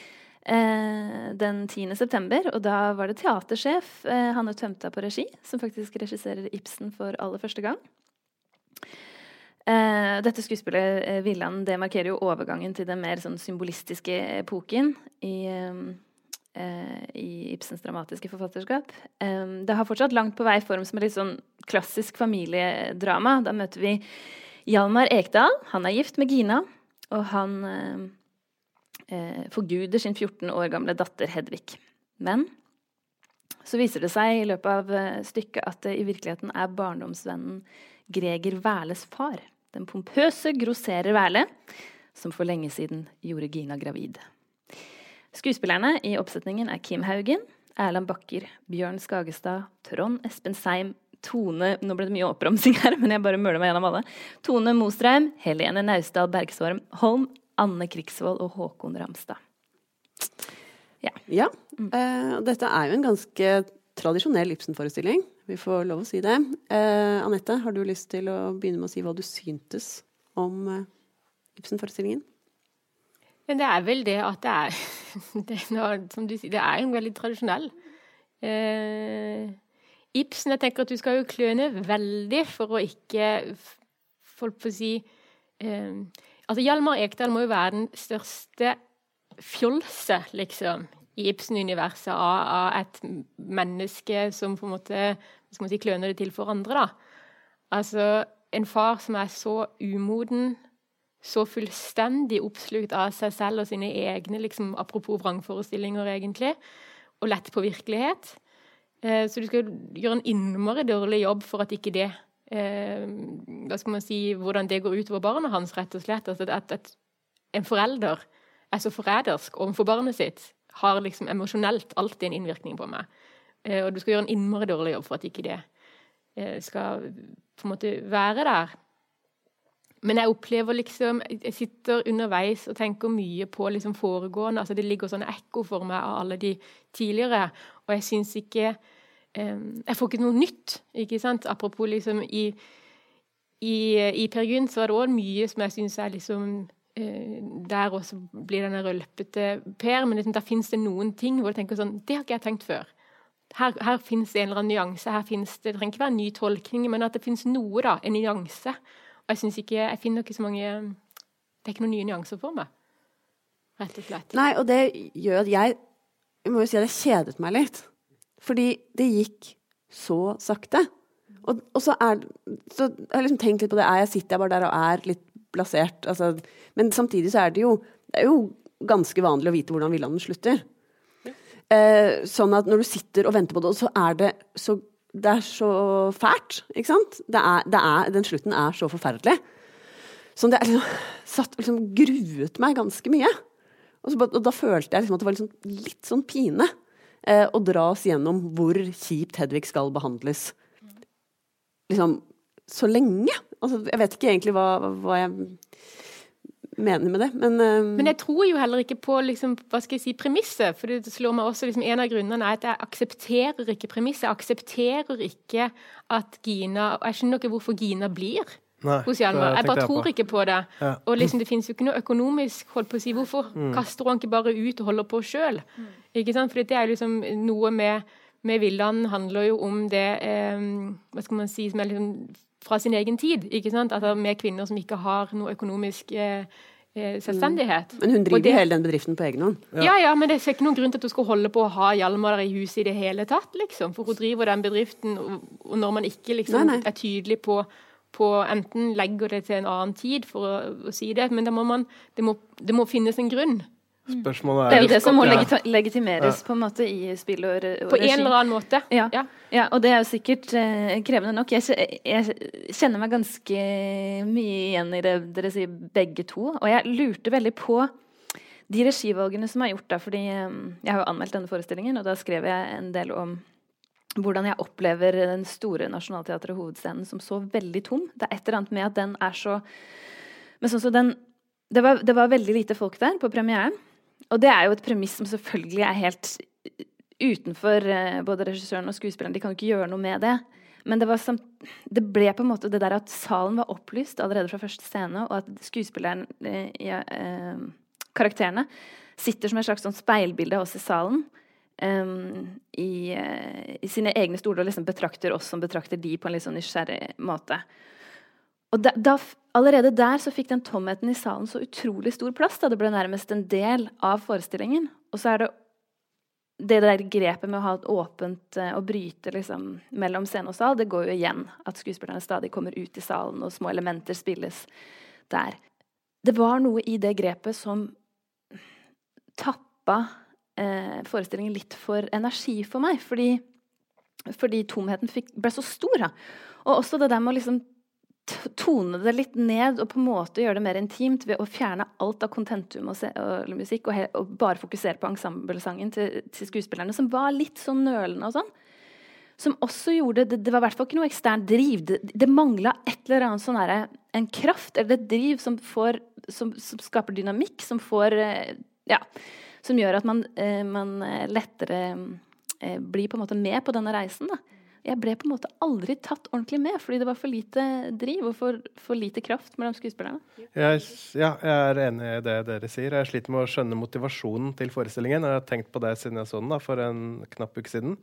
den 10. september, og da var det teatersjef Hanne Tømta på regi, som faktisk regisserer Ibsen for aller første gang. Dette skuespillet, Villanden, det markerer jo overgangen til den mer sånn symbolistiske epoken i Ibsens dramatiske forfatterskap. Det har fortsatt langt på vei form som et litt sånn klassisk familiedrama. Da møter vi Hjalmar Ekdal. Han er gift med Gina, og han forguder sin 14 år gamle datter Hedvig. Men så viser det seg i løpet av stykket at det i virkeligheten er barndomsvennen Greger Værles far, den pompøse grosserer Værle, som for lenge siden gjorde Gina gravid. Skuespillerne i oppsetningen er Kim Haugen, Erland Bakker, Bjørn Skagestad, Trond Espen Seim, Tone, nå ble det mye oppramsing her, men jeg bare møler meg gjennom alle, Tone Mostrheim, Helene Naustdal Bergsvorm Holm, Anne Krigsvold og Håkon Ramstad. Ja. Dette er jo en ganske tradisjonell Ibsen-forestilling. Vi får lov å si det. Anette, har du lyst til å begynne med å si hva du syntes om Ibsen-forestillingen? Men det er vel det at det er som du sier, det er jo veldig tradisjonell. Ibsen, jeg tenker at du skal jo kløne veldig for å ikke folk får si altså Hjalmar Ekdal må jo være den største fjolse, liksom, i Ibsen-universet av et menneske som på en måte, skal man si, kløner det til for andre, da. Altså, en far som er så umoden, så fullstendig oppslukt av seg selv og sine egne, liksom, apropos vrangforestillinger egentlig, og lett på virkelighet. Så du skal gjøre en innmari dårlig jobb for at ikke det hva skal man si, hvordan det går ut over barnet hans, rett og slett. Altså at en forelder er så forrædersk overfor barnet sitt, har liksom emosjonelt alltid en innvirkning på meg. Og du skal gjøre en innmari dårlig jobb for at ikke det skal på en måte være der. Men jeg opplever liksom, jeg sitter underveis og tenker mye på liksom foregående, altså det ligger sånne ekko for meg av alle de tidligere, og jeg synes ikke jeg får ikke noe nytt, ikke sant? Apropos liksom i Per Gynt så er det også mye som jeg synes er liksom der også blir denne rølpete Per, men liksom, der finnes det noen ting hvor jeg tenker sånn, det har ikke jeg tenkt før. Her finnes det en eller annen nyanse, det trenger ikke være en ny tolkning, men at det finnes noe da, en nyanse. Og jeg finner ikke så mange, det er ikke noen nye nyanser for meg, rett og slett. Nei, og det gjør at jeg må jo si at jeg kjedet meg litt. Fordi det gikk så sakte. Og så har jeg liksom tenkt litt på det. Sitter jeg bare der og er litt blasert. Altså, men samtidig så er det jo ganske vanlig å vite hvordan Villanden slutter. Sånn at når du sitter og venter på det, så er det så fælt, ikke sant? Den slutten er så forferdelig. Så det er liksom gruet meg ganske mye. Og da følte jeg liksom at det var liksom litt sånn pine å dra oss gjennom hvor kjipt Hedvig skal behandles. Liksom, så lenge. Altså, jeg vet ikke egentlig hva jeg mener med det, men jeg tror jo heller ikke på liksom, hva skal jeg si, premisset, for det slår meg også, liksom, en av grunnene at jeg aksepterer ikke premisset, jeg aksepterer ikke at Gina, og jeg skjønner ikke hvorfor Gina blir hos Hjalmar, jeg bare tror ikke på det, og liksom, det finnes jo ikke noe økonomisk, holdt på å si, hvorfor kaster han ikke bare ut og holder på selv, ikke sant, for det er liksom noe med Villand handler jo om det, hva skal man si, som er liksom fra sin egen tid, ikke sant? At det er med kvinner som ikke har noe økonomisk selvstendighet. Men hun driver hele den bedriften på egen hånd. Ja, men det er ikke noen grunn til at hun skal holde på å ha Hjalmar der i huset i det hele tatt, liksom. For hun driver den bedriften, og når man ikke liksom er tydelig på enten legger det til en annen tid for å si det, men det må finnes en grunn. Spørsmålet det er jo det som må legitimeres på en måte i spill og regi. På en eller annen måte. Ja, og det er jo sikkert krevende nok. Jeg kjenner meg ganske mye igjen i det dere sier begge to, og jeg lurte veldig på de regivalgene som er gjort da, fordi jeg har jo anmeldt denne forestillingen, og da skrev jeg en del om hvordan jeg opplever den store Nationaltheatret hovedscenen som så veldig tom. Det er et eller annet med at den er så... Men sånn så det var veldig lite folk der på premieren, og det er jo et premiss som selvfølgelig er helt utenfor både regissøren og skuespilleren. De kan jo ikke gjøre noe med det. Men det ble på en måte det der at salen var opplyst allerede fra første scene, og at skuespilleren, karakterene, sitter som et slags sånn speilbilde av oss i salen, i sine egne stoler, og liksom betrakter oss som betrakter de på en litt sånn nysgjerrig måte. Og allerede der så fikk den tomheten i salen så utrolig stor plass, da det ble nærmest en del av forestillingen. Og så er det der grepet med å ha et åpent og bryte liksom, mellom scene og sal, det går jo igjen at skuespillerne stadig kommer ut i salen, og små elementer spilles der. Det var noe i det grepet som tappa forestillingen litt for energi for meg, fordi tomheten ble så stor. Da. Og også det der med å liksom tone det litt ned og på en måte gjøre det mer intimt ved å fjerne alt av kontentum og musikk og bare fokusere på ensemblesangen til skuespillerne, som var litt sånn nølende og sånn. Som også gjorde, det var i hvert fall ikke noe ekstern driv. Det manglet et eller annet sånn der, en kraft, eller et driv som skaper dynamikk, som gjør at man lettere blir på en måte med på denne reisen, da. Jeg ble på en måte aldri tatt ordentlig med, fordi det var for lite driv og for lite kraft mellom skuespillerne. Jeg er enig i det dere sier. Jeg sliter med å skjønne motivasjonen til forestillingen. Jeg har tenkt på det siden jeg så den for en knapp uke siden.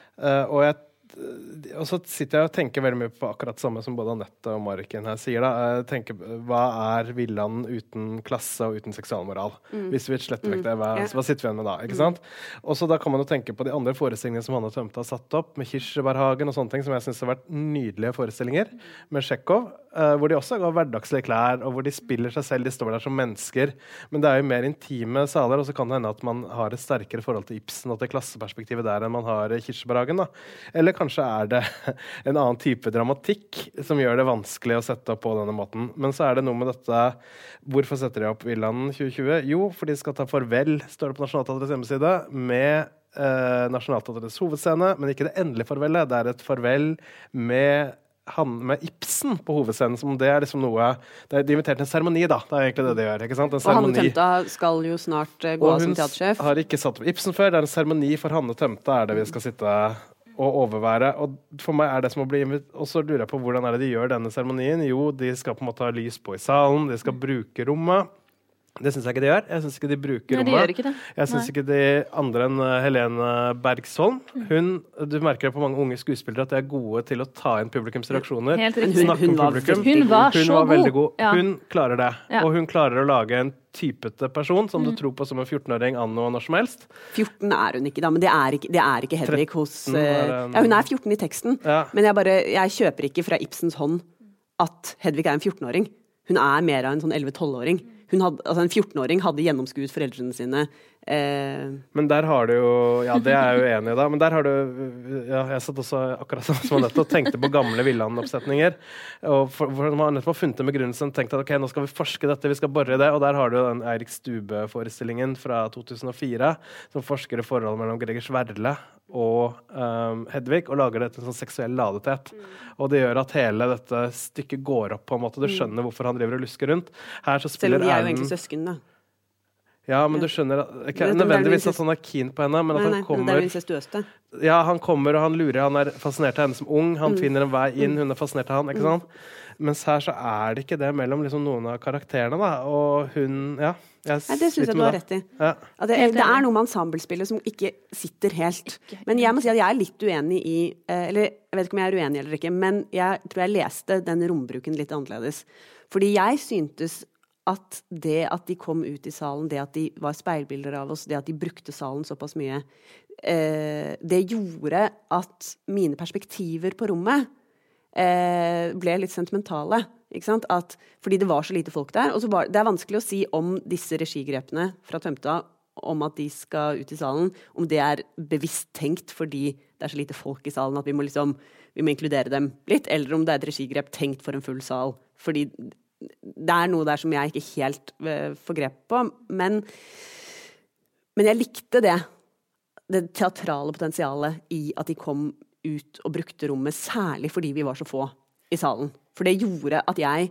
Og så sitter jeg og tenker veldig mye på akkurat samme som både Annette og Mariken her sier. Jeg tenker, hva er Villand uten klasse og uten seksualmoral? Hvis vi sletter vekk det, hva sitter vi igjen med da? Ikke sant? Og så da kan man jo tenke på de andre forestillingene som Hanne Tømte har satt opp, med Kirsebærhagen og sånne ting, som jeg synes har vært nydelige forestillinger, med Tsjekhov, hvor de også går hverdagslige klær, og hvor de spiller seg selv, de står der som mennesker. Men det er jo mer intime saler, og så kan det hende at man har et sterkere forhold til Ibsen og til klasseperspektivet der enn man har i Kirsebærhagen, da. Eller kanskje er det en annen type dramatikk som gjør det vanskelig å sette opp på denne måten. Men så er det noe med dette, hvorfor setter de opp Villand 2020? Jo, fordi de skal ta farvel, står det på Nationaltheatrets hjemmeside, med Nationaltheatrets hovedscene, men ikke det endelige farvelet. Det er et farvel med Ibsen på hovedscenen, som det er liksom noe de inviterte en seremoni, da. Det er egentlig det de gjør, ikke sant? Og Hanne Tømte skal jo snart gå av som teatersjef. Og hun har ikke satt opp Ibsen før. Det er en seremoni for Hanne Tømte, er det vi skal sitte og overvære. Og for meg er det som å bli og så lurer jeg på hvordan er det de gjør denne seremonien. Jo, de skal på en måte ha lys på i salen, de skal bruke rommet. Det synes jeg ikke de gjør. Jeg synes ikke de bruker rommet. De gjør ikke det. Jeg synes ikke de andre enn Helene Bergsholm. Du merker det på mange unge skuespillere at de er gode til å ta inn publikums reaksjoner. Snakke om publikum. Hun var veldig god. Ja. Hun klarer det. Ja. Og hun klarer å lage en typete person som du tror på som en 14-åring anno når som helst. 14 er hun ikke da, men det er ikke Hedvig hos... hun er 14 i teksten, men jeg kjøper ikke fra Ibsens hånd at Hedvig er en 14-åring. Hun er mer av en sånn 11-12-åring. En 14-åring hadde gjennomskuet foreldrene sine Men der har du jo, det er jeg jo enig i da, men der har du, jeg satt også akkurat som Anette og tenkte på gamle Villand-oppsetninger, og for man har nettopp funnet en begrunnelse og tenkt at ok, nå skal vi forske dette, vi skal borre i det, og der har du den Eirik Stube-forestillingen fra 2004, som forsker i forholdet mellom Gregers Werle og Hedvig, og lager det til en sånn seksuell ladethet. Og det gjør at hele dette stykket går opp på en måte. Du skjønner hvorfor han driver og lusker rundt. Her så spiller selv om de er jo egentlig søsken, da. Ja, men du skjønner ikke nødvendigvis at han er keen på henne, men at han kommer... det er jo incestuøst, det. Ja, han kommer og han lurer, han er fascinert av henne som ung, han finner en vei inn, hun er fascinert av han, ikke sant? Mens her så er det ikke det mellom liksom noen av karakterene, da, og hun, Nei, det synes jeg du har rett i. Ja. Det er noe med ensemblespillet som ikke sitter helt. Men jeg må si at jeg er litt uenig i, eller jeg vet ikke om jeg er uenig eller ikke, men jeg tror jeg leste den rombruken litt annerledes. Fordi jeg syntes at det at de kom ut i salen, det at de var speilbilder av oss, det at de brukte salen såpass mye, det gjorde at mine perspektiver på rommet ble litt sentimentale, ikke sant? Fordi det var så lite folk der, og det er vanskelig å si om disse regigrepene fra Tømta, om at de skal ut i salen, om det er bevisst tenkt fordi det er så lite folk i salen at vi må inkludere dem litt, eller om det er et regigrep tenkt for en full sal, fordi det er noe der som jeg ikke helt får grep på, men jeg likte det teatrale potensialet i at de kom ut og brukte rommet, særlig fordi vi var så få i salen. For det gjorde at jeg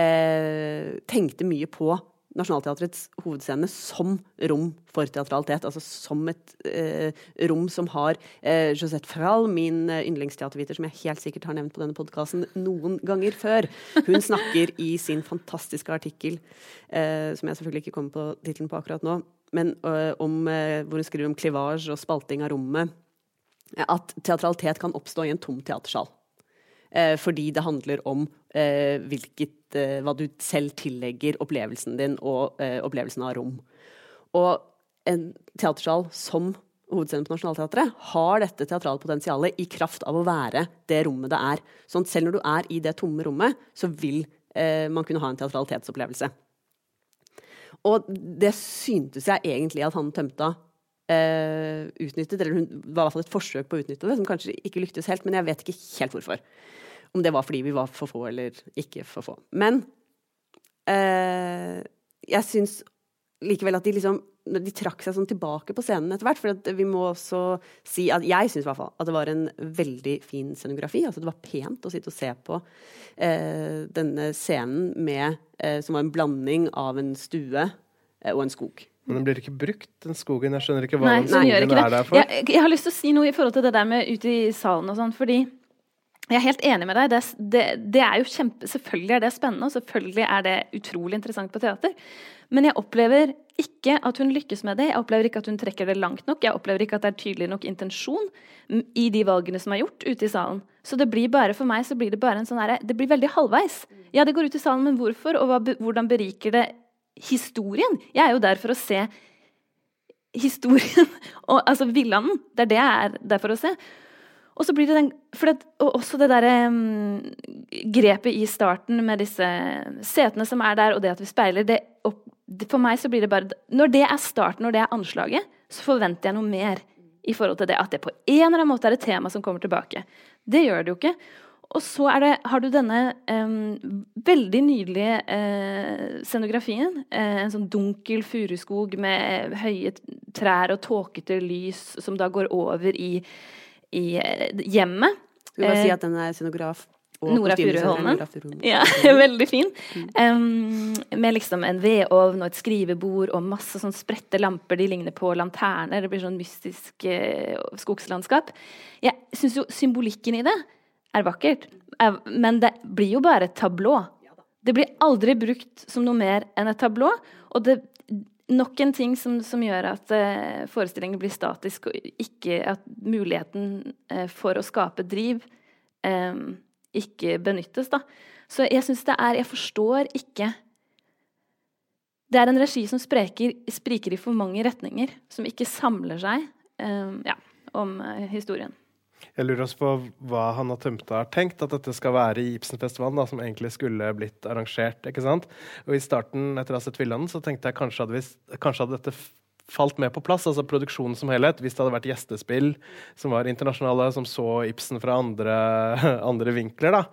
tenkte mye på Nationaltheatrets hovedscene som rom for teatralitet, altså som et rom som har Josette Frall, min yndlingsteaterviter, som jeg helt sikkert har nevnt på denne podcasten noen ganger før. Hun snakker i sin fantastiske artikkel, som jeg selvfølgelig ikke kommer på titlen på akkurat nå, men hvor hun skriver om klivage og spalting av rommet, at teatralitet kan oppstå i en tom teatersal. Fordi det handler om hva du selv tillegger opplevelsen din og opplevelsen av rom. Og en teatersal som hovedscenen på Nationaltheatret har dette teatrale potensialet i kraft av å være det rommet det er. Sånn at selv når du er i det tomme rommet, så vil man kunne ha en teatralitetsopplevelse. Og det syntes jeg egentlig at han Tømta utnyttet, eller hun var i hvert fall et forsøk på å utnytte det, som kanskje ikke lyktes helt, men jeg vet ikke helt hvorfor. Om det var fordi vi var for få eller ikke for få. Men jeg synes likevel at de trakk seg sånn tilbake på scenen etter hvert, for at vi må også si at jeg synes i hvert fall at det var en veldig fin scenografi, altså det var pent å sitte og se på denne scenen som var en blanding av en stue og en skog. Men den blir ikke brukt, den skogen. Jeg skjønner ikke hva den skogen er der for. Jeg har lyst til å si noe i forhold til det der med ute i salen og sånn, fordi jeg er helt enig med deg. Det er jo selvfølgelig er det spennende, og selvfølgelig er det utrolig interessant på teater. Men jeg opplever ikke at hun lykkes med det. Jeg opplever ikke at hun trekker det langt nok. Jeg opplever ikke at det er tydelig nok intensjon i de valgene som er gjort ute i salen. Så det blir bare, for meg så blir det bare en sånn her, det blir veldig halvveis. Ja, det går ut i salen, men hvorfor? Og hvordan beriker det historien? Jeg er jo der for å se historien, og, altså Villanden, det er det jeg er der for å se. Og så blir det og også det der grepet i starten med disse setene som er der, og det at vi speiler, for meg så blir det bare, når det er starten, når det er anslaget, så forventer jeg noe mer i forhold til det, at det på en eller annen måte er et tema som kommer tilbake. Det gjør det jo ikke. Og så har du denne veldig nydelige scenografien, en sånn dunkel furuskog med høye trær og tåkete lys som da går over i hjemmet. Skal vi bare si at den er scenograf Nora Furuholmen. Ja, veldig fin. Med liksom en vedovn og et skrivebord og masse sånn spredte lamper, de ligner på lanterner, det blir sånn mystisk skogslandskap. Jeg synes jo symbolikken i det er vakkert, men det blir jo bare et tablå. Det blir aldri brukt som noe mer enn et tablå, og det nok en ting som gjør at forestillingen blir statisk, og ikke at muligheten for å skape driv ikke benyttes da. Så jeg synes jeg forstår ikke, det er en regi som spriker i for mange retninger, som ikke samler seg om historien. Jeg lurer også på hva Hanna Tømta har tenkt, at dette skal være i Ibsenfestivalen, da, som egentlig skulle blitt arrangert, ikke sant? Og i starten, etter å ha sett Villanden, så tenkte jeg kanskje hadde dette falt med på plass, altså produksjonen som helhet, hvis det hadde vært gjestespill som var internasjonale, som så Ibsen fra andre vinkler, da.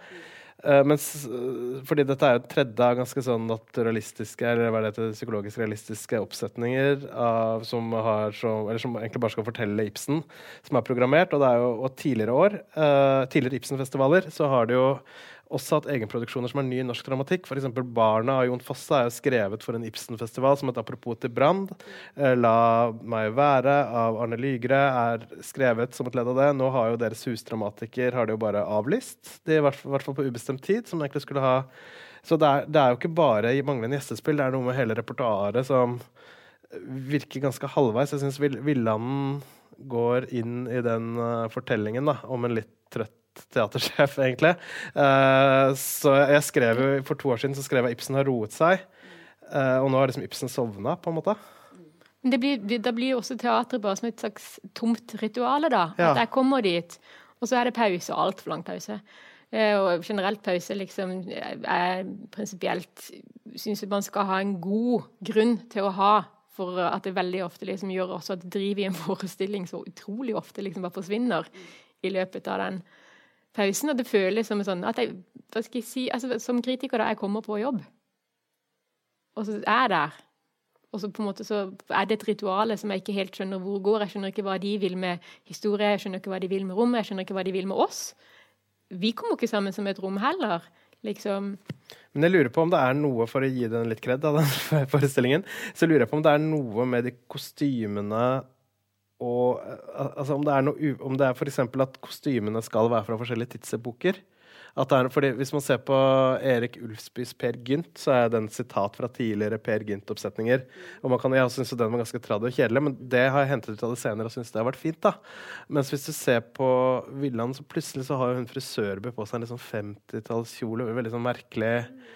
Fordi dette jo tredje av ganske sånn naturalistiske, eller hva det heter, psykologisk realistiske oppsetninger som egentlig bare skal fortelle Ibsen, som programmert, og det jo og tidligere Ibsen-festivaler, så har det jo også hatt egenproduksjoner som ny i norsk dramatikk. For eksempel Barna av Jon Fosse jo skrevet for en Ibsen-festival som et apropos til Brand. La meg være av Arne Lygre skrevet som et ledd av det. Nå har jo deres husdramatiker har det jo bare avlyst. Det I hvert fall på ubestemt tid, som egentlig skulle ha. Så det jo ikke bare I manglende gjestespill, det noe med hele repertoaret som virker ganske halvveis. Jeg synes Villanden går inn I den fortellingen da, om en litt trøtt teatersjef, egentlig. Så jeg skrev for 2 år siden så skrev jeg Ibsen har roet seg, og nå har liksom Ibsen sovnet, på en måte. Det blir jo også teatret bare som et slags tomt rituale, da. Ja. At jeg kommer dit, og så det pause, alt for lang pause. Og generelt pause, liksom, prinsipielt synes jeg man skal ha en god grunn til å ha, for at det veldig ofte liksom gjør også at driv I en forestilling så utrolig ofte liksom bare forsvinner I løpet av den pausen, og det føles som sånn at jeg, hva skal jeg si, altså, som kritiker da jeg kommer på jobb, og så jeg der, og så på en måte så det et rituale som jeg ikke helt skjønner hvor går, jeg skjønner ikke hva de vil med historie, jeg skjønner ikke hva de vil med rom, jeg skjønner ikke hva de vil med oss. Vi kommer ikke sammen som et rom heller, liksom. Men jeg lurer på om det noe, for å gi den litt kred av den forestillingen, så lurer jeg på om det noe med de kostymene og altså om det for eksempel at kostymene skal være fra forskjellige tidsepoker. At fordi hvis man ser på Erik Ulfsbys Per Gynt, så den sitat fra tidligere Per Gynt-oppsetninger. Og jeg synes den var ganske tradd og kjedelig, men det har jeg hentet ut av det senere og synes det har vært fint, da. Mens hvis du ser på Villand, så plutselig så har hun frisørbø på seg en liksom 50-tallskjole, veldig sånn merkelig.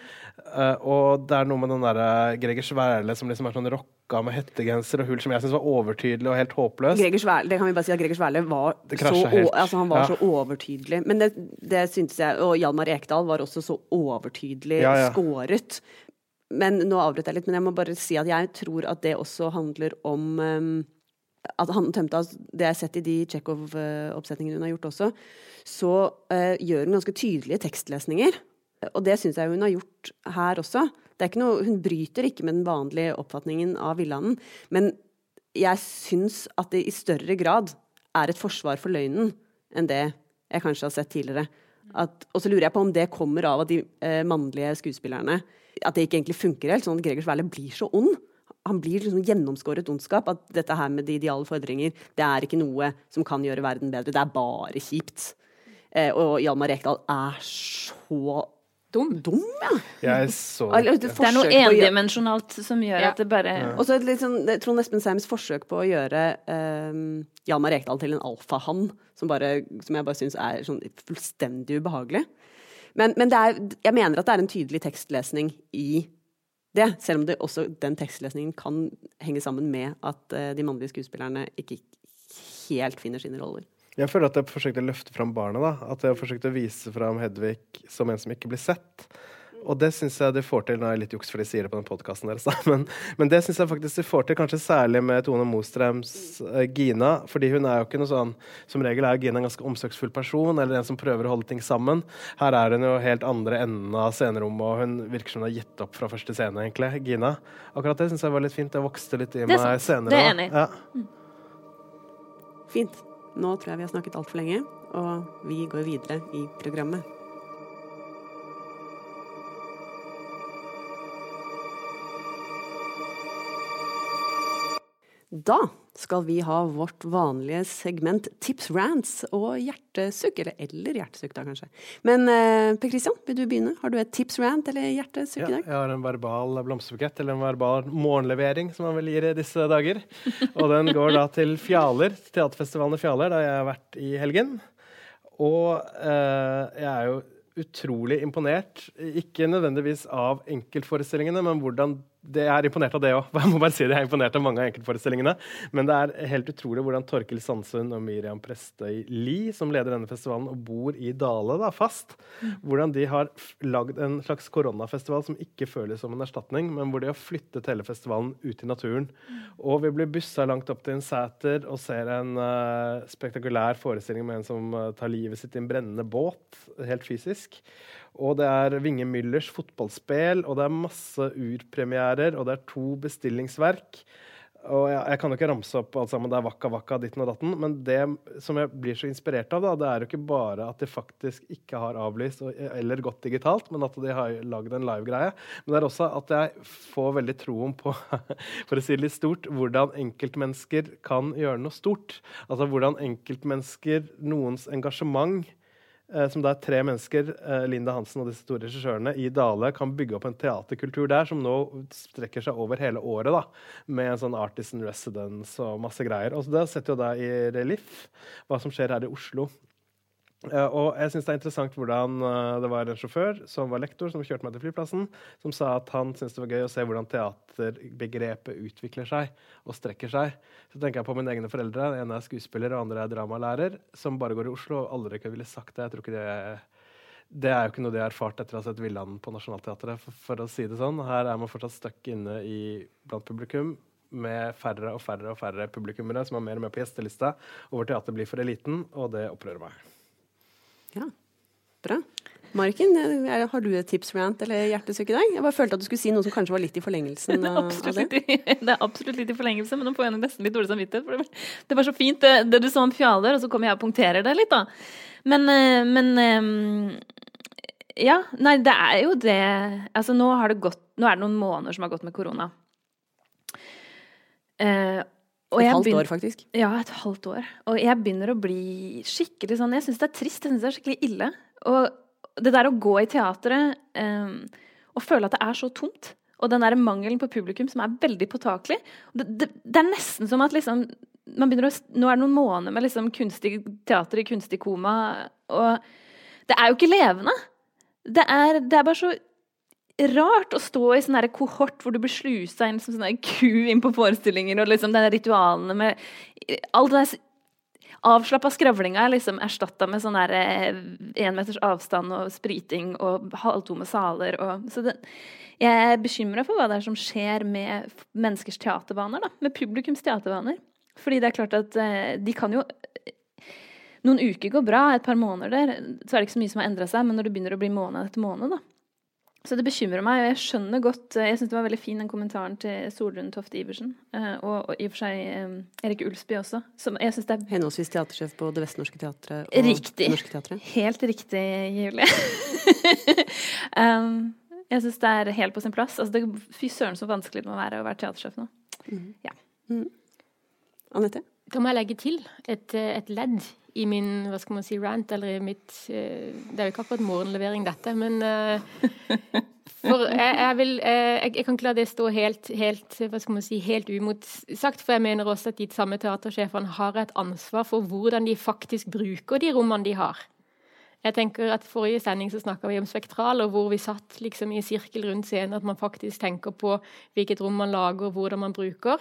Og det noe med den der Gregers Værle som liksom sånn rocka med hettegenser og hull som jeg synes var overtydelig og helt håpløs. Gregers Værle, det kan vi bare si at Gregers Værle var han var så overtydelig. Men det syntes jeg, og Hjalmar Ekdal var også så overtydelig skåret. Men nå avbryter jeg litt, men jeg må bare si at jeg tror at det også handler om at han tømte av det jeg har sett I de Chekhov-oppsetningene hun har gjort også, så gjør hun ganske tydelige tekstlesninger. Og det synes jeg hun har gjort her også. Det ikke noe, hun bryter ikke med den vanlige oppfatningen av Villanden, men jeg synes at det I større grad et forsvar for løgnen enn det jeg kanskje har sett tidligere. Og så lurer jeg på om det kommer av at de mannlige skuespillerne, at det ikke egentlig funker helt, sånn at Gregers Værle blir så ond. Han blir liksom gjennomskåret ondskap, at dette her med de ideale fordringer, det ikke noe som kan gjøre verden bedre, det bare kjipt. Og Hjalmar Ekdal så dum, ja. Det noe endimensjonalt som gjør at det bare... Og så litt sånn, Trond Espen Seims forsøk på å gjøre Hjalmar Ekdal til en alfahann, som jeg bare synes sånn fullstendig ubehagelig. Men jeg mener at det en tydelig tekstlesning I det, selv om det også, den tekstlesningen kan henge sammen med at de mannlige skuespillerne ikke helt finner sine roller. Jeg føler at jeg forsøkte å løfte frem barna, da. At jeg forsøkte å vise frem Hedvig som en som ikke blir sett. Og det synes jeg de får til, nå litt juks for de sier det på den podcasten deres, men det synes jeg faktisk de får til, kanskje særlig med Tone Mostrems Gina, fordi hun jo ikke noe sånn, som regel Gina en ganske omsorgsfull person, eller en som prøver å holde ting sammen. Her hun jo helt andre enden av scenerommet, og hun virker som hun har gitt opp fra første scene, egentlig, Gina. Akkurat det synes jeg var litt fint, det vokste litt I meg senere. Det enig. Ja. Fint. Nå tror jeg vi har snakket alt for lenge, og vi går videre I programmet. Da skal vi ha vårt vanlige segment Tips, Rants og hjertesukk, eller hjertesukk da kanskje. Men Per Kristian, vil du begynne? Har du et tips, rant eller hjertesukk I dag? Ja, jeg har en verbal blomsterbukett, eller en verbal morgenlevering, som man vel gir I disse dager. Og den går da til Fjaler, teaterfestivalen I Fjaler, da jeg har vært I helgen. Og jeg jo utrolig imponert, ikke nødvendigvis av enkeltforestillingene, men hvordan det er imponert av det også. Jeg må bare si det, jeg er imponert av mange av enkeltforestillingene. Men det er helt utrolig hvordan Torkild Sandsund og Miriam Prestøy Lie, som leder denne festivalen og bor i Dale da, fast, hvordan de har lagd en slags koronafestival som ikke føles som en erstatning, men hvor de har flyttet hele festivalen ut i naturen. Og vi blir bussa langt opp til en sæter og ser en spektakulær forestilling med en som tar livet sitt i en brennende båt, helt fysisk. Og det er Vinge Müllers fotballspill, og det er masse urpremierer, og det er 2 bestillingsverk. Og jeg kan jo ikke ramse opp alt sammen, det er vakka vakka, ditten og datten, men det som jeg blir så inspirert av, da, det er jo ikke bare at de faktisk ikke har avlyst eller gått digitalt, men at de har laget en live-greie. Men det er også at jeg får veldig troen på, for å si det litt stort, hvordan enkeltmennesker kan gjøre noe stort. Altså hvordan enkeltmennesker, noens engasjement, som da er 3 mennesker, Linda Hansen og disse 2 regissørene i Dale, kan bygge opp en teaterkultur der som nå strekker seg over hele året da, med en sånn artist in residence og masse greier. Og så det setter jo da i relief hva som skjer her i Oslo. Og jeg synes det er interessant hvordan det var en sjåfør som var lektor, som kjørte meg til flyplassen, som sa at han synes det var gøy å se hvordan teaterbegrepet utvikler seg og strekker seg. Så tenker jeg på mine egne foreldre, en er skuespiller og andre er dramalærer, som bare går i Oslo og aldri ikke ville sagt det. Jeg tror ikke det er jo ikke noe de har erfart etter å ha sett Villand på Nationaltheatret, for å si det sånn. Her er man fortsatt støkk inne blant publikum, med færre og færre og færre publikummere som er mer og mer på gjestelista, og hvor teater blir for eliten, og det opprører meg. Ja, bra. Mariken, har du et tips-rant eller hjertesyke i dag? Jeg bare følte at du skulle si noe som kanskje var litt i forlengelsen av det. Det er absolutt litt i forlengelse, men nå får jeg nesten litt dårlig samvittighet. For det var så fint det du sa om fjaler, og så kommer jeg og punkterer det litt da. Men ja, nei, det er jo det. Altså nå er det noen måneder som har gått med korona. Et halvt år, faktisk. Ja, et halvt år. Og jeg begynner å bli skikkelig sånn, jeg synes det er trist, jeg synes det er skikkelig ille. Og det der å gå i teateret og føle at det er så tomt, og den der mangelen på publikum som er veldig påtakelig, det er nesten som at liksom, nå er det noen måneder med liksom kunstig teater i kunstig koma, og det er jo ikke levende. Det er bare så rart å stå i sånn der kohort hvor du blir sluset inn som sånn der ku inn på forestillinger, og liksom denne ritualene med all det der avslappet skravlinga er liksom erstattet med sånn der 1 meters avstand og spriting og halvtomme saler. Så jeg er bekymret for hva det er som skjer med menneskers teatervaner, da, med publikums teatervaner. Fordi det er klart at de kan jo noen uker går bra, et par måneder, så er det ikke så mye som har endret seg, men når det begynner å bli måned etter måned, da. Så det bekymrer meg, og jeg skjønner godt, jeg synes det var veldig fin den kommentaren til Solrun Tofte Iversen, og i og for seg Erik Ulsby også, som jeg synes det er... Henholdsvis teatersjef på Det Vestnorske Teatret og riktig. Norske Teatret. Helt riktig, Julie. Jeg synes det er helt på sin plass. Altså, fy søren så vanskelig det må være å være teatersjef nå. Ja. Annette? Da må jeg legge til et ledd i min, hva skal man si, rant, eller i mitt, det er jo ikke akkurat morgenlevering dette, men for jeg kan ikke la det stå helt, hva skal man si, helt uimotsagt, for jeg mener også at de samme teatersjefene har et ansvar for hvordan de faktisk bruker de rommene de har. Jeg tenker at forrige sending så snakket vi om spektraler, hvor vi satt liksom i sirkel rundt scenen, at man faktisk tenker på hvilket rom man lager, hvordan man bruker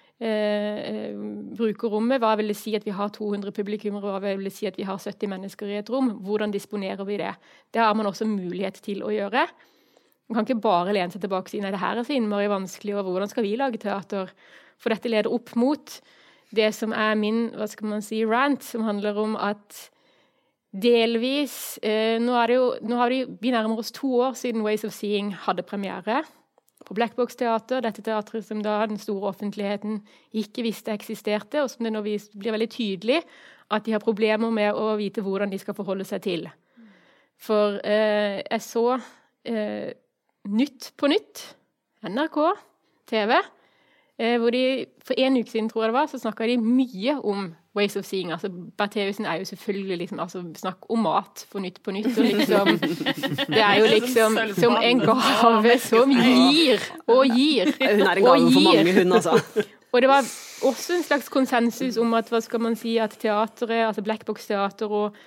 rommet. Hva vil det si at vi har 200 publikummere, hva vil det si at vi har 70 mennesker i et rom? Hvordan disponerer vi det? Det har man også mulighet til å gjøre. Man kan ikke bare lene seg tilbake og si, nei, det her er så innmari vanskelig, og hvordan skal vi lage teater? For dette leder opp mot det som er min, hva skal man si, rant, som handler om at delvis, vi nærmer oss 2 år siden Ways of Seeing hadde premiere på Black Box Teater, dette teatret som da den store offentligheten ikke visste eksisterte, og som det nå blir veldig tydelig at de har problemer med å vite hvordan de skal forholde seg til. For jeg så Nytt på Nytt, NRK, TV, hvor de, for 1 uke siden tror jeg det var, så snakket de mye om Ways of Seeing. Altså, Bertheussen er jo selvfølgelig liksom, altså, snakk om mat for Nytt på Nytt, og liksom, det er jo liksom som en gave som gir og gir. Hun er en gave for mange, hun altså. Og det var også en slags konsensus om at, hva skal man si, at teateret, altså Black Box Teater og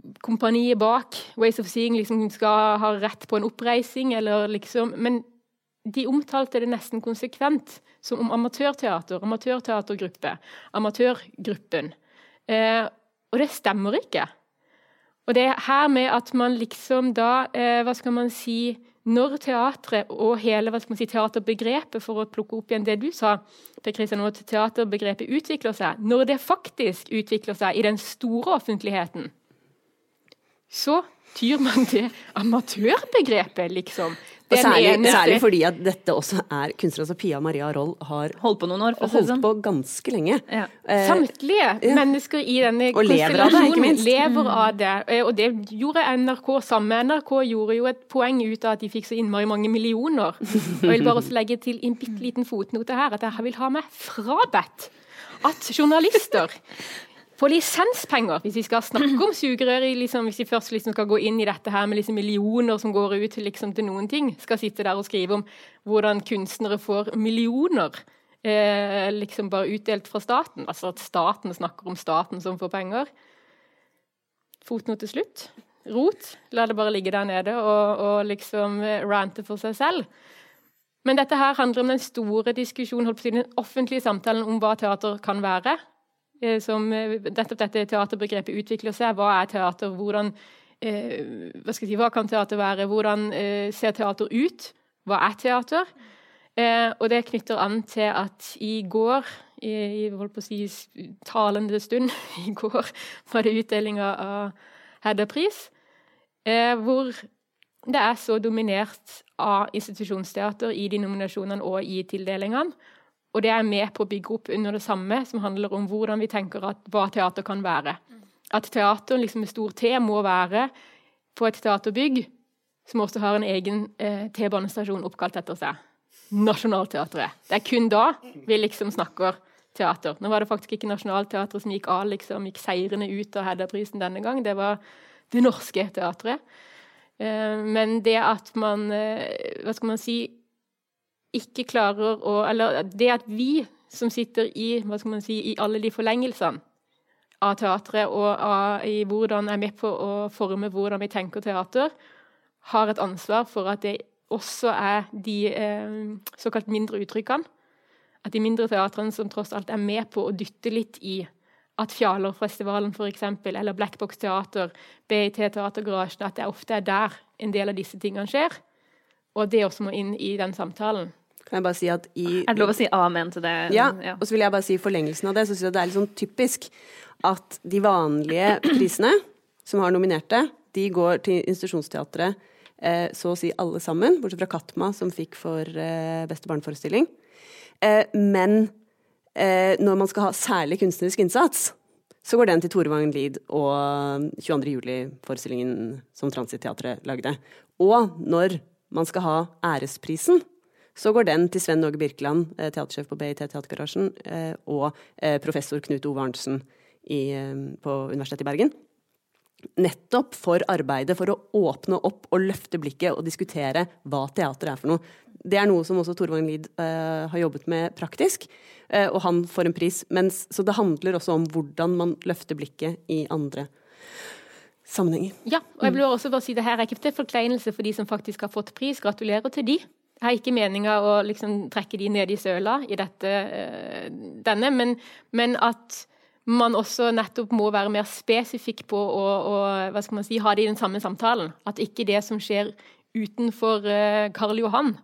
kompaniet bak Ways of Seeing liksom skal ha rett på en oppreising, eller liksom, men de omtalte det nesten konsekvent som om amatørteater, amatørteatergruppe, amatørgruppen. Og det stemmer ikke. Og det her med at man liksom da, hva skal man si, når teatret og hele hva skal man si, teaterbegrepet, for å plukke opp igjen det du sa, Per Kristian, når teaterbegrepet utvikler seg, når det faktisk utvikler seg i den store offentligheten, så tyr man til amatørbegrepet, liksom. Og særlig fordi at dette også kunstner, altså Pia Maria Roll har holdt på noen år, holdt på ganske lenge. Ja. Samtlige mennesker i denne konstellasjonen lever av det, og det gjorde NRK samme. NRK gjorde jo et poeng ut av at de fikk så innmari mange millioner. Og jeg vil bare også legge til en bitte liten fotnote her, at jeg vil ha meg frabedt at journalister på lisenspenger, hvis vi skal snakke om sugerør, liksom, hvis vi først liksom skal gå inn i dette her med liksom millioner som går ut liksom, til noen ting, skal sitte der og skrive om hvordan kunstnere får millioner liksom bare utdelt fra staten, altså at staten snakker om staten som får penger. Fotnote slutt. Rot. La det bare ligge der nede og liksom rante for seg selv. Men dette her handler om den store diskusjonen, holdt på å si, den offentlige samtalen om hva teater kan være. Som dette teaterbegrepet utvikler seg. Hva teater? Hvordan, hva kan teater være? Hvordan ser teater ut? Hva teater? Og det knytter an til at i går, holdt på å si, talende stund, i går var det utdeling av Hedda-pris, hvor det så dominert av institusjonsteater i de nominasjonene og i tildelingene. Og det med på å bygge opp under det samme, som handler om hvordan vi tenker at hva teater kan være. At teater liksom med stor T må være på et teaterbygg, som også har en egen T-banestasjon oppkalt etter seg. Nationalteatret. Det kun da vi liksom snakker teater. Nå var det faktisk ikke Nationalteatret som gikk seirende ut av Hedda-prisen denne gang. Det var det norske teatret. Men det at man, hva skal man si, ikke klarer eller det at vi som sitter i, hva skal man si, i alle de forlengelsene av teatret og i hvordan med på å forme hvordan vi tenker teater, har et ansvar for at det også de såkalt mindre uttrykkene, at de mindre teatrene som tross alt med på å dytte litt i at Fjalerfestivalen for eksempel, eller Black Box Teater, BIT Teatergarasjen, at det ofte der en del av disse tingene skjer, og det også må inn i den samtalen. Kan jeg bare si at det lov å si amen til det? Ja, og så vil jeg bare si i forlengelsen av det, så synes jeg det litt sånn typisk at de vanlige prisene som har nominerte, de går til institusjonsteatret så å si alle sammen, bortsett fra Katma som fikk for beste barneforestilling. Men når man skal ha særlig kunstnerisk innsats, så går den til Tore Vangen Lid og 22. juli-forestillingen som Transitteatret lagde. Og når man skal ha æresprisen, så går den til Sven Åge Birkeland, teatersjef på BIT Teatergarasjen, og professor Knut Ove Arntzen på Universitetet i Bergen. Nettopp for arbeidet for å åpne opp og løfte blikket og diskutere hva teater for noe. Det noe som også Tore Vangen Lid har jobbet med praktisk, og han får en pris. Så det handler også om hvordan man løfter blikket i andre sammenhenger. Ja, og jeg vil også bare si det her ikke til forkleinelse for de som faktisk har fått pris. Gratulerer til de. Jeg har ikke meningen å liksom trekke de ned i søla i denne, men at man også nettopp må være mer spesifikk på å hva skal man si, ha det i den samme samtalen. At ikke det som skjer utenfor Karl Johan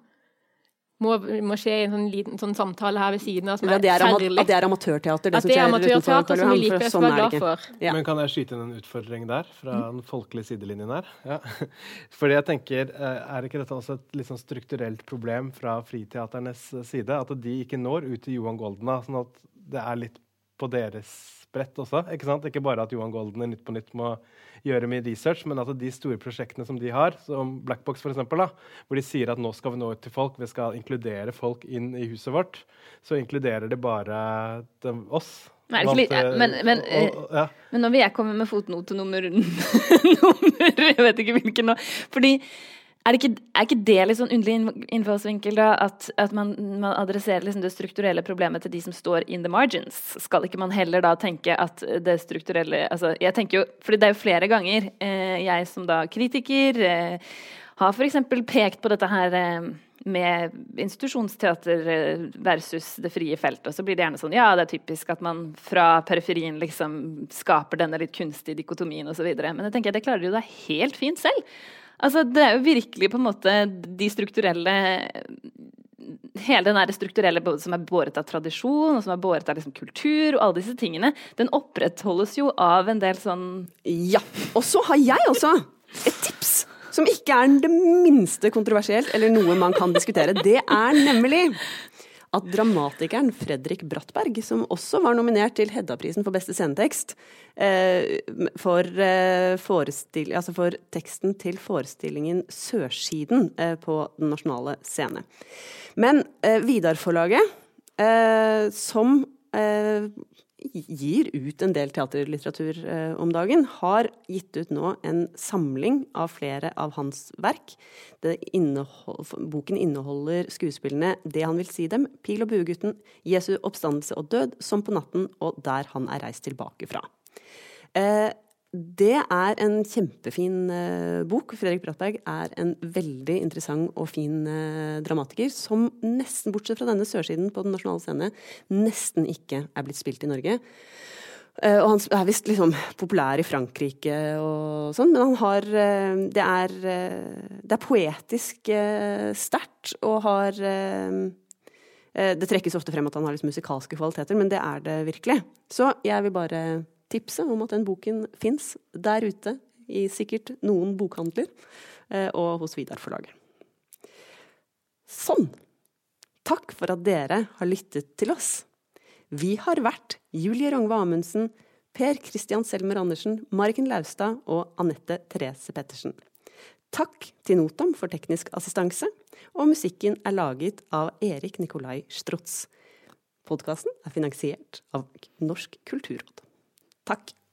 må skje i en liten samtale her ved siden av som særlig. At det amatørteater, det som skjer utenfor Karl Johan, for sånn det ikke. Ja. Men kan jeg skyte inn en utfordring der, fra den folkelige sidelinjen her? Ja. Fordi jeg tenker, ikke dette også et litt sånn strukturelt problem fra friteaternes side, at de ikke når ut til Johan Golden, sånn at det litt på deres brett også, ikke sant? Ikke bare at Johan Golden i Nytt på Nytt må gjøre mye research, men at de store prosjektene som de har, som Black Box for eksempel, hvor de sier at nå skal vi nå ut til folk, vi skal inkludere folk inn i huset vårt, så inkluderer det bare oss. Nei, men nå vil jeg komme med fotnote nummer jeg vet ikke hvilken nå, fordi er ikke det litt sånn underlig innfallsvinkel da, at man adresserer liksom det strukturelle problemet til de som står in the margins? Skal ikke man heller da tenke at det strukturelle, altså jeg tenker jo, fordi det jo flere ganger jeg som da kritiker har for eksempel pekt på dette her med institusjonsteater versus det frie feltet, og så blir det gjerne sånn, ja, det er typisk at man fra periferien liksom skaper denne litt kunstige dikotomien og så videre, men jeg tenker det klarer jo det helt fint selv. Altså, det er jo virkelig på en måte de strukturelle, hele den der strukturelle som er båret av tradisjon, og som er båret av liksom kultur, og alle disse tingene, den opprettholdes jo av en del sånn... Ja, og så har jeg også et tips, som ikke er det minste kontroversielt, eller noe man kan diskutere. Det er nemlig at dramatikeren Fredrik Brattberg, som også var nominert til Hedda-prisen for beste scenetekst, for teksten til forestillingen Sørsiden på Den nasjonale scene. Men Vidar-forlaget, som gir ut en del teaterlitteratur om dagen, har gitt ut nå en samling av flere av hans verk. Boken inneholder skuespillene Det han vil si dem, Pil og buegutten, Jesu oppstandelse og død, Som på natten, og Der han er reist tilbake fra. Det er en kjempefin bok. Fredrik Brattberg er en veldig interessant og fin dramatiker, som nesten, bortsett fra denne Sørsiden på Den nasjonale scene, nesten ikke er blitt spilt i Norge. Og han er vist liksom populær i Frankrike og sånn, men han har, det er poetisk sterkt, og har... Det trekkes ofte frem at han har litt musikalske kvaliteter, men det er det virkelig. Så jeg vil bare... tipse om at den boken finnes der ute i sikkert noen bokhandler og hos Vidar-forlaget. Sånn. Takk for at dere har lyttet til oss. Vi har vært Julie Rongve Amundsen, Per Christian Selmer Andersen, Maiken Laustad og Annette Therese Pettersen. Takk til Notam for teknisk assistanse, og musikken er laget av Erik Nikolai Strutz. Podcasten er finansiert av Norsk kulturråd. Takk.